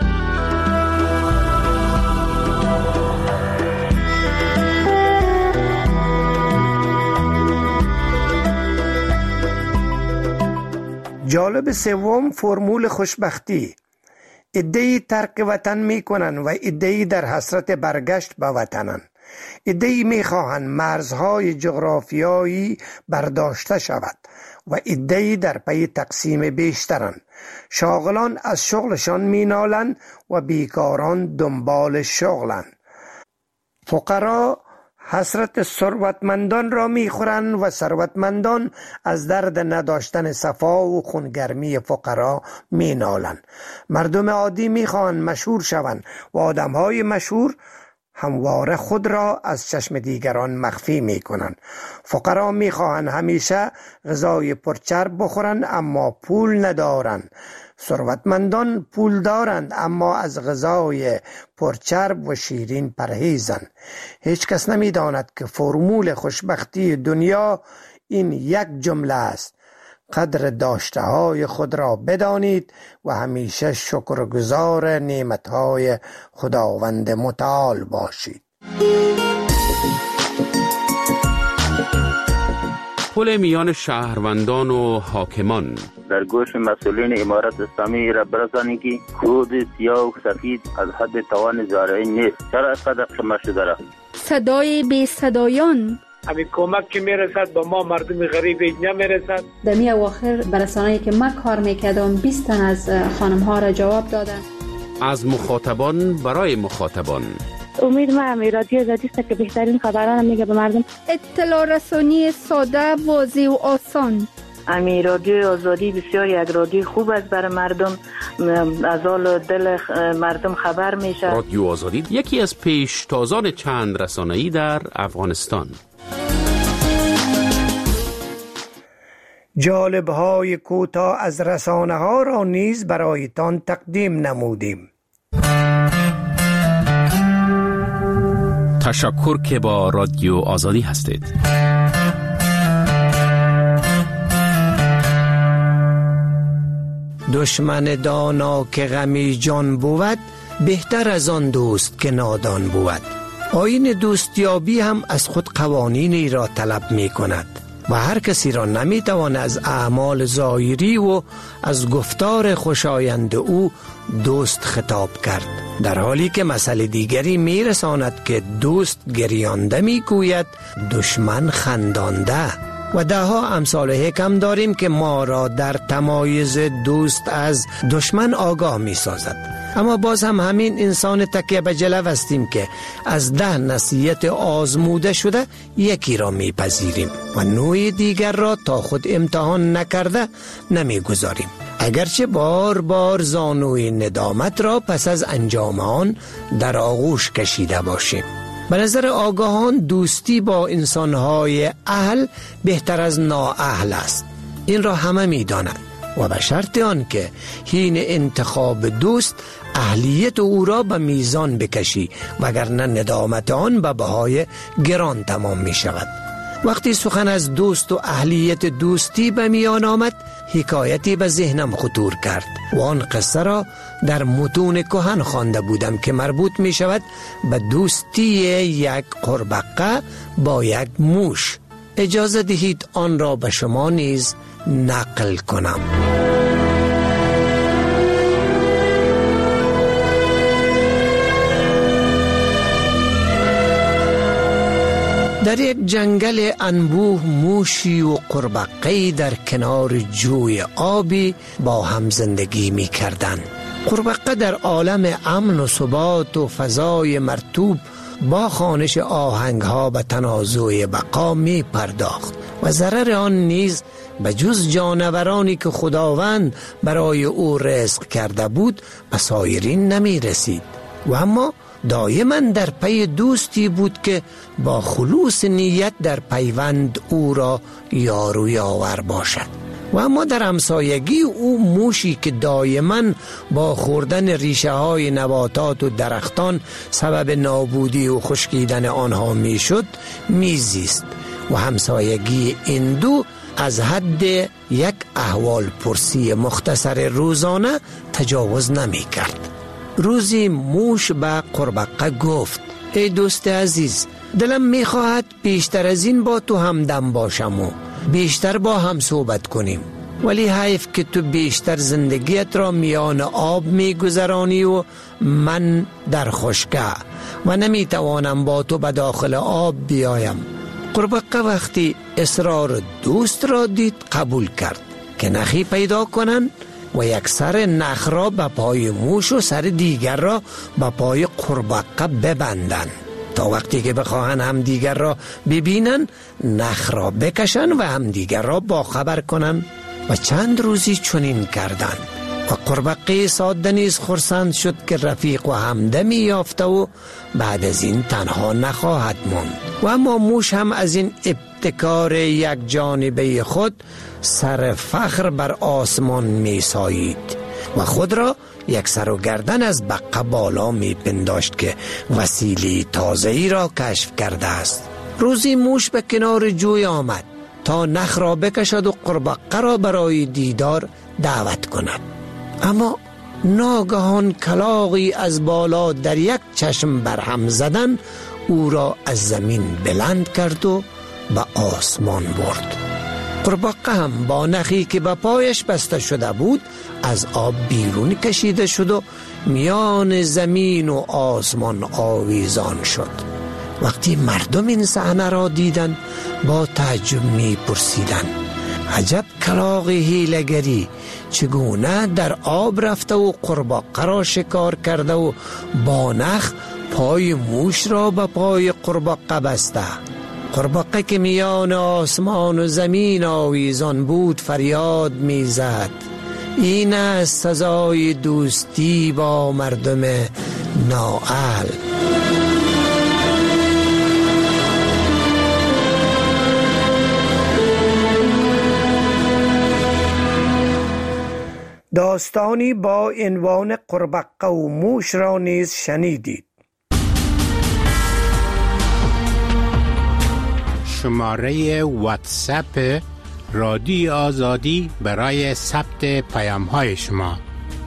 جالب سوم فرمول خوشبختی. عده‌ای ترک وطن می کنند و عده‌ای در حسرت برگشت به وطنند. عده‌ای می خواهند مرزهای جغرافیایی برداشته شود و عده‌ای در پی تقسیم بیشترند. شاغلان از شغلشان می نالند و بیکاران دنبال شغلند. فقرا حسرت ثروتمندان را میخورند و ثروتمندان از درد نداشتن صفا و خونگرمی فقرا مینالند. مردم عادی میخواهند مشهور شوند و آدمهای مشهور همواره خود را از چشم دیگران مخفی میکنند. فقرا میخواهند همیشه غذای پرچرب بخورند اما پول ندارند. ثروتمندان پول دارند اما از غذای پرچرب و شیرین پرهیزند. هیچ کس نمیداند که فرمول خوشبختی دنیا این یک جمله است: قدر داشته های خود را بدانید و همیشه شکرگزار نعمت های خداوند متعال باشید. پل میان شهروندان و حاکمان. در گوش مسئولین امارت اسلامی را برسانید که کود سیاه و سفید از حد توان زارعی نیست. چرا اینقدر قیمت شده را؟ صدای بی صدایان. همین کمک که میرسد با ما مردم غریب نمیرسد. در می اواخر برسانه‌ای که من کار میکردم 20 تن از خانم ها را جواب دادن. از مخاطبان برای مخاطبان. امید من رادیو آزادی است که بهترین خبران میگه به مردم. اطلاع رسانی ساده، واضح و آسان. امی رادیو آزادی بسیار یک رادیو خوب است برای مردم، از حال دل مردم خبر میشه. رادیو آزادی یکی از پیشتازان چند رسانه‌ای در افغانستان. جالب‌های کوتاه از رسانه‌ها را نیز برایتان تقدیم نمودیم. تشکر که با رادیو آزادی هستید. دشمن دانا که غمی جان بود، بهتر از آن دوست که نادان بود. آیین دوستیابی هم از خود قوانینی را طلب می کند و هر کسی را نمی توان از اعمال ظاهری و از گفتار خوشایند او دوست خطاب کرد، در حالی که مسئله دیگری می رساند که دوست گریانده می گوید دشمن خندانده. و ده ها امثال حکم داریم که ما را در تمایز دوست از دشمن آگاه می سازد. اما باز هم همین انسان تکیه به جلو هستیم که از 10 نصیحت آزموده شده یکی را می پذیریم و نوع دیگر را تا خود امتحان نکرده نمی گذاریم، اگرچه بار بار زانوی ندامت را پس از انجام آن در آغوش کشیده باشیم. به نظر آگاهان دوستی با انسانهای اهل بهتر از نااهل است. این را همه می دانند و به شرط آن که حین انتخاب دوست اهلیت او را به میزان بکشی، وگرنه ندامت آن به بهای گران تمام می شود. وقتی سخن از دوست و اهلیت دوستی به میان آمد، حکایتی به ذهنم خطور کرد و آن قصه را در متون کهن خوانده بودم که مربوط می شود به دوستی یک قربقه با یک موش. اجازه دهید آن را به شما نیز نقل کنم. در یک جنگل انبوه موشی و قربقه‌ای در کنار جوی آبی با هم زندگی می کردند. قربقه در عالم امن و ثبات و فضای مرطوب با خوانش آهنگها به تنازع بقا می پرداخت و ضرر آن نیز به جز جانورانی که خداوند برای او رزق کرده بود به سایرین نمی رسید و اما دائما در پی دوستی بود که با خلوص نیت در پیوند او را یار و یاور باشد. و اما در همسایگی او موشی که دائما با خوردن ریشه های نباتات و درختان سبب نابودی و خشکیدن آنها می شد میزیست و همسایگی این دو از حد یک احوال پرسی مختصر روزانه تجاوز نمی کرد. روزی موش به قربقه گفت: ای دوست عزیز، دلم میخواهد بیشتر از این با تو همدم باشم و بیشتر با هم صحبت کنیم، ولی حیف که تو بیشتر زندگیت را میان آب میگذرانی و من در خشکه و نمیتوانم با تو به داخل آب بیایم. قربقه وقتی اصرار دوست را دید قبول کرد که نخی پیدا کنند و یک سر نخ را به پای موش و سر دیگر را به پای قربقه ببندند تا وقتی که بخواهند هم دیگر را ببینن نخ را بکشن و هم دیگر را باخبر کنن. و چند روزی چنین کردند و قربقه ساده نیز خرسند شد که رفیق و همدمی یافته و بعد از این تنها نخواهد ماند. و اما موش هم از این ابتکار یک جانبه خود سر فخر بر آسمان می سایید و خود را یک سر و گردن از بقه بالا می پنداشت که وسیله تازه‌ای را کشف کرده است. روزی موش به کنار جوی آمد تا نخ را بکشد و قربقه را برای دیدار دعوت کند، اما ناگهان کلاغی از بالا در یک چشم برهم زدن او را از زمین بلند کرد و به آسمان برد. قربقه هم با نخی که به پایش بسته شده بود از آب بیرون کشیده شد و میان زمین و آسمان آویزان شد. وقتی مردم این صحنه را دیدند با تعجب می پرسیدند: عجب کلاغ حیله‌گری، چگونه در آب رفته و قربقه را شکار کرده و با نخ پای موش را به پای قربقه بسته. قربقه که میان آسمان و زمین آویزان بود فریاد می زد: این است سزای دوستی با مردم نااهل. داستانی با عنوان قربقه و موش را نیز شنیدید. شماره واتساپ رادیو آزادی برای ثبت پیام‌های شما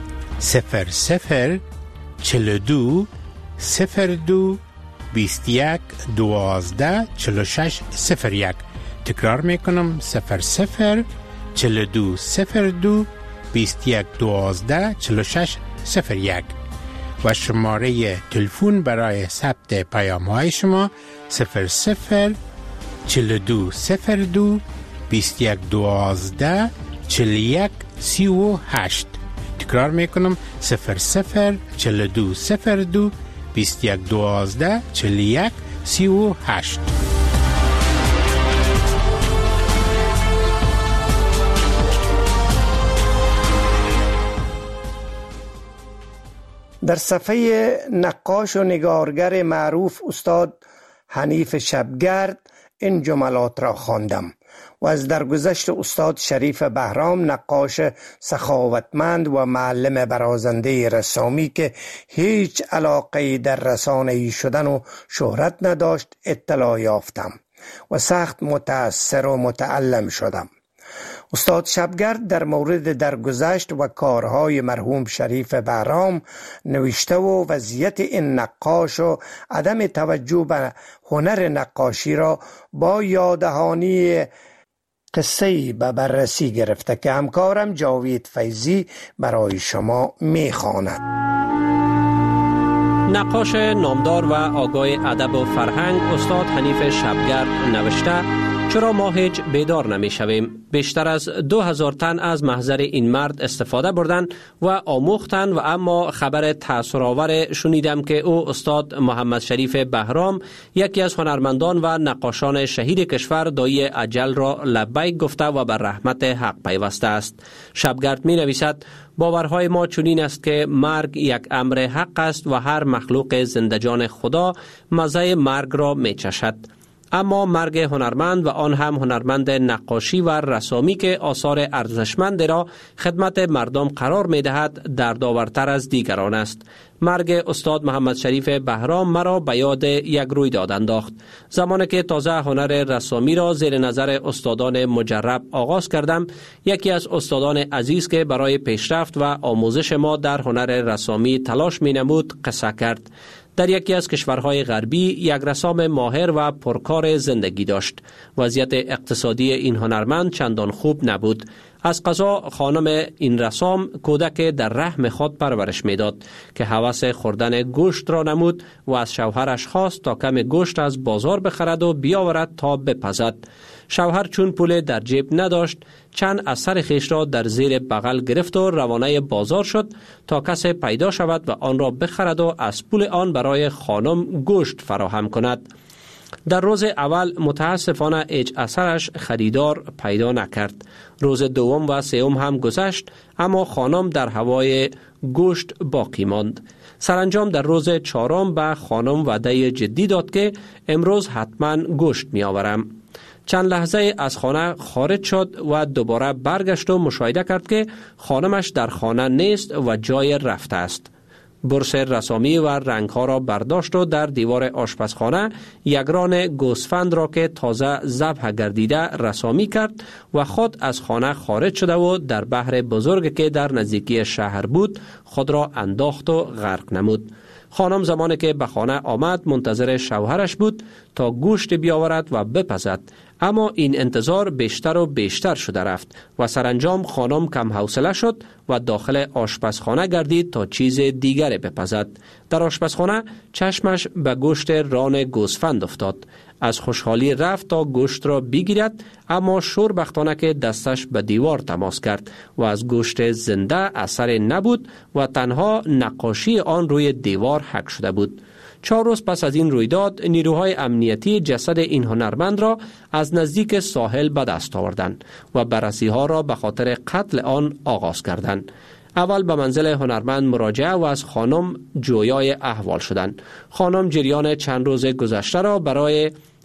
00 42 02 21 12 46 01. تکرار میکنم 00 42 02 21 12 46 01 و شماره تلفن برای ثبت پیام‌های شما 00 42 02 21 12 41 38. تکرار میکنم 00 42 02 21 12 41 38. در صفحه نقاش و نگارگر معروف استاد حنیف شبگرد این جملات را خواندم و از درگذشت استاد شریف بهرام، نقاش سخاوتمند و معلم برازنده رسامی که هیچ علاقه در رسانه‌ای شدن و شهرت نداشت، اطلاع یافتم و سخت متأثر و متألم شدم. استاد شبگرد در مورد درگذشت و کارهای مرحوم شریف بهرام نوشته و وضعیت این نقاش و عدم توجه به هنر نقاشی را با یاددهانی قصه‌ای به بررسی گرفته که همکارم جاوید فیضی برای شما می‌خواند. نقاش نامدار و آگاه ادب و فرهنگ استاد حنیف شبگرد نوشته: چرا ما هیچ بیدار نمی شویم؟ بیشتر از 2000 تن از محضر این مرد استفاده بردن و آموختن و اما خبر تأثیرآور شنیدم که او استاد محمد شریف بهرام، یکی از هنرمندان و نقاشان شهیر کشور، دایی اجل را لبیک گفته و بر رحمت حق پیوسته است. شبگرد می نویسد: باورهای ما چنین است که مرگ یک امر حق است و هر مخلوق زندجان خدا مزه مرگ را می چشد. اما مرگ هنرمند و آن هم هنرمند نقاشی و رسامی که آثار ارزشمند را خدمت مردم قرار می دهد دردآورتر از دیگران است. مرگ استاد محمد شریف بهرام مرا به یاد یک رویداد انداخت. زمانی که تازه هنر رسامی را زیر نظر استادان مجرب آغاز کردم، یکی از استادان عزیز که برای پیشرفت و آموزش ما در هنر رسامی تلاش می نمود قصه کرد. در یکی از کشورهای غربی یک رسام ماهر و پرکار زندگی داشت. وضعیت اقتصادی این هنرمند چندان خوب نبود. از قضا خانم این رسام کودک در رحم خود پرورش میداد که هوس خوردن گوشت را نمود و از شوهرش خواست تا کم گوشت از بازار بخرد و بیاورد تا بپزد. شوهر چون پول در جیب نداشت، چند از سر خویش را در زیر بغل گرفت و روانه بازار شد تا کسی پیدا شود و آن را بخرد و از پول آن برای خانم گوشت فراهم کند. در روز اول متاسفانه هیچ اثرش خریدار پیدا نکرد. روز دوم و سوم هم گذشت، اما خانم در هوای گوشت باقی ماند. سرانجام در روز چهارم به خانم وعده جدی داد که امروز حتما گوشت می آورم. چند لحظه از خانه خارج شد و دوباره برگشت و مشاهده کرد که خانمش در خانه نیست و جای رفته است. برس رسامی و رنگها را برداشت و در دیوار آشپزخانه یک ران گوسفند را که تازه ذبح گردیده رسامی کرد و خود از خانه خارج شده و در بحر بزرگ که در نزدیکی شهر بود خود را انداخت و غرق نمود. خانم زمانی که به خانه آمد منتظر شوهرش بود تا گوشت بیاورد و بپزد، اما این انتظار بیشتر و بیشتر شده رفت و سرانجام خانم کم حوصله شد و داخل آشپزخانه گردید تا چیز دیگری بپزد. در آشپزخانه چشمش به گوشت ران گوسفند افتاد. از خوشحالی رفت تا گوشت را بگیرد، اما شوربختانه که دستش به دیوار تماس کرد و از گوشت زنده اثر نبود و تنها نقاشی آن روی دیوار حک شده بود. 4 روز پس از این رویداد نیروهای امنیتی جسد این هنرمند را از نزدیک ساحل به دست آوردند و بررسی‌ها را به خاطر قتل آن آغاز کردند. اول به منزل هنرمند مراجعه و از خانم جویای احوال شدند. خانم جریان چند روز گذشته را برای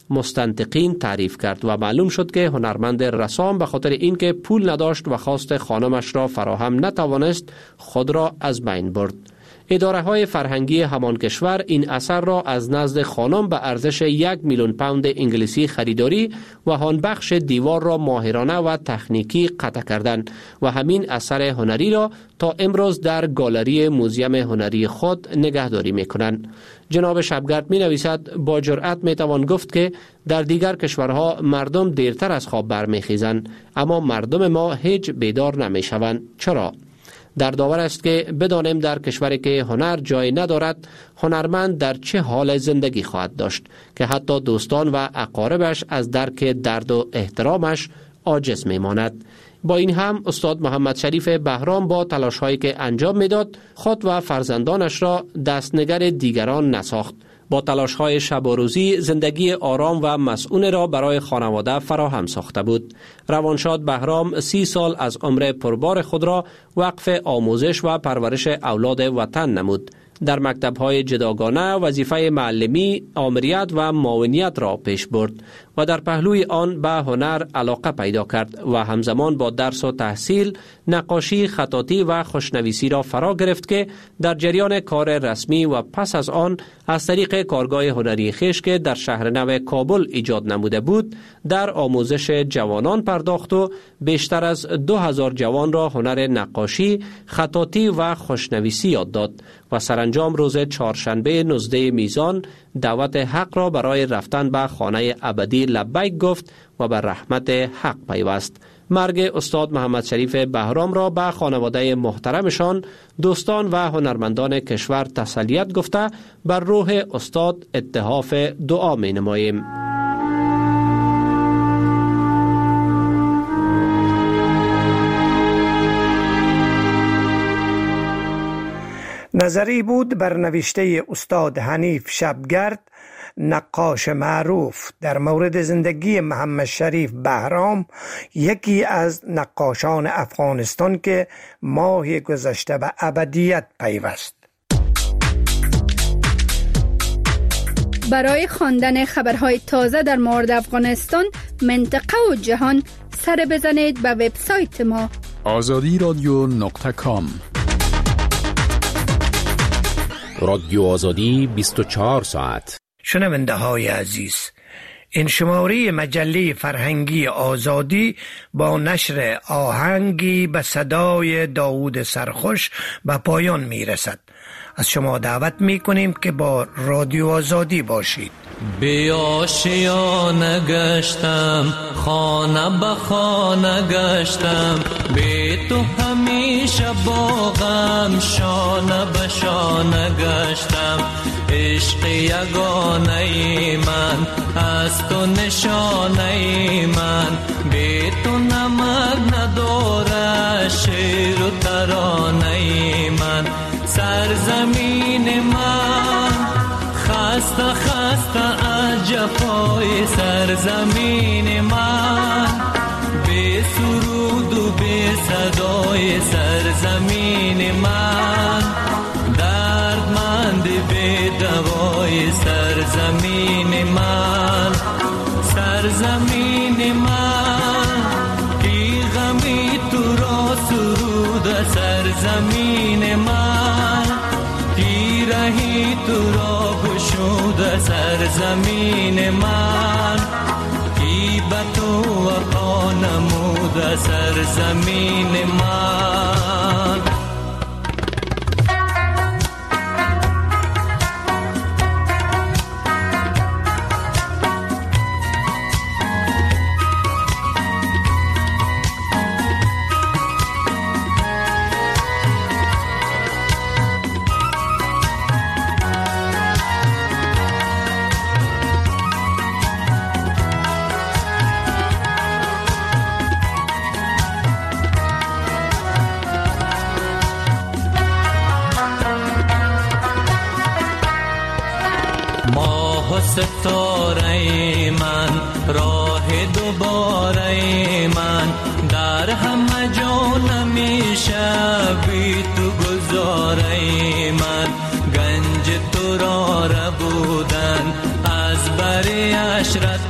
مستنطقین تعریف کرد و معلوم شد که هنرمند رسام به خاطر اینکه پول نداشت و خواست خانمش را فراهم نتوانست خود را از بین برد. اداره های فرهنگی همان کشور این اثر را از نزد خانم به ارزش 1 میلیون پوند انگلیسی خریداری و آن بخش دیوار را ماهرانه و تکنیکی قطع کردند و همین اثر هنری را تا امروز در گالری موزیم هنری خود نگهداری می‌کنند. جناب شبگرد می نویسد با جرأت می توان گفت که در دیگر کشورها مردم دیرتر از خواب برمیخیزند، اما مردم ما هیچ بیدار نمی شوند. چرا؟ در داور است که بدانیم در کشوری که هنر جای ندارد هنرمند در چه حال زندگی خواهد داشت که حتی دوستان و اقاربش از درک درد و احترامش عاجز میماند. با این هم استاد محمد شریف بهرام با تلاش هایی که انجام میداد خود و فرزندانش را دستنگر دیگران نساخت. با تلاش های شب و روزی زندگی آرام و مسئول را برای خانواده فراهم ساخته بود. روانشاد بهرام 30 سال از عمر پربار خود را وقف آموزش و پرورش اولاد وطن نمود. در مکتب‌های جداگانه وظیفه معلمی، آمریت و معاونیت را پیش برد و در پهلوی آن به هنر علاقه پیدا کرد و همزمان با درس و تحصیل نقاشی، خطاطی و خوشنویسی را فرا گرفت که در جریان کار رسمی و پس از آن از طریق کارگاه هنری خویش که در شهر نو کابل ایجاد نموده بود در آموزش جوانان پرداخت و بیشتر از 2000 جوان را هنر نقاشی، خطاطی و خوشنویسی یاد داد و سرانجام روز چهارشنبه 19 میزان دعوت حق را برای رفتن به خانه ابدی لبیک گفت و به رحمت حق پیوست. مرگ استاد محمد شریف بهرام را به خانواده محترمشان، دوستان و هنرمندان کشور تسلیت گفته بر روح استاد اتحاف دعا می نماییم. نظری بود بر نوشته استاد حنیف شبگرد، نقاش معروف، در مورد زندگی محمد شریف بهرام، یکی از نقاشان افغانستان که ماه گذشته به ابدیت پیوست. برای خواندن خبرهای تازه در مورد افغانستان، منطقه و جهان، سر بزنید به وبسایت ما azadiradyo.com. رادیو آزادی 24 ساعت. شنونده های عزیز، این شماره مجله فرهنگی آزادی با نشر آهنگی به صدای داوود سرخوش به پایان می رسد. از شما دعوت می کنیم که با رادیو آزادی باشید. بی آشیانه گشتم، خانه به خانه گشتم، بی تو همیشه با غم شانه به شانه گشتم. عشق یگانه من از تو نشانه من، بی تو نمک نداره شعر و ترانه من. سرزمین من خسته خسته از جفای سرزمین من، بی سرود و بی صدای سرزمین من. دردمند بی دوای سرزمین من، سرزمین من. کی غمی تو را سرود سرزمین من، کی رهی تو را گشود سرزمین من. کی به تو وفا نمود سرزمین من. ستاره من، راه دوباره من، در همه جا نمیشه بی تو گذاره من. گنج تو را ربودن از بری عشرت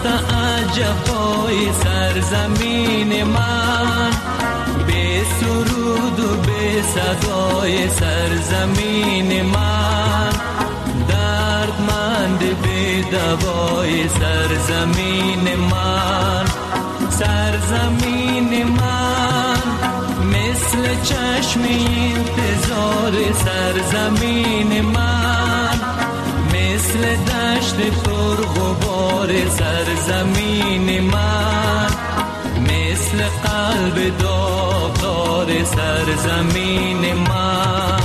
جفای سرزمین من، به سرود و به صدای سرزمین من، دردمند به دوای سرزمین من، سرزمین من مثل چشم انتظار سرزمین من، مثل دشت پرغبار سرزمین من، مثل قلب داغدار سرزمین من.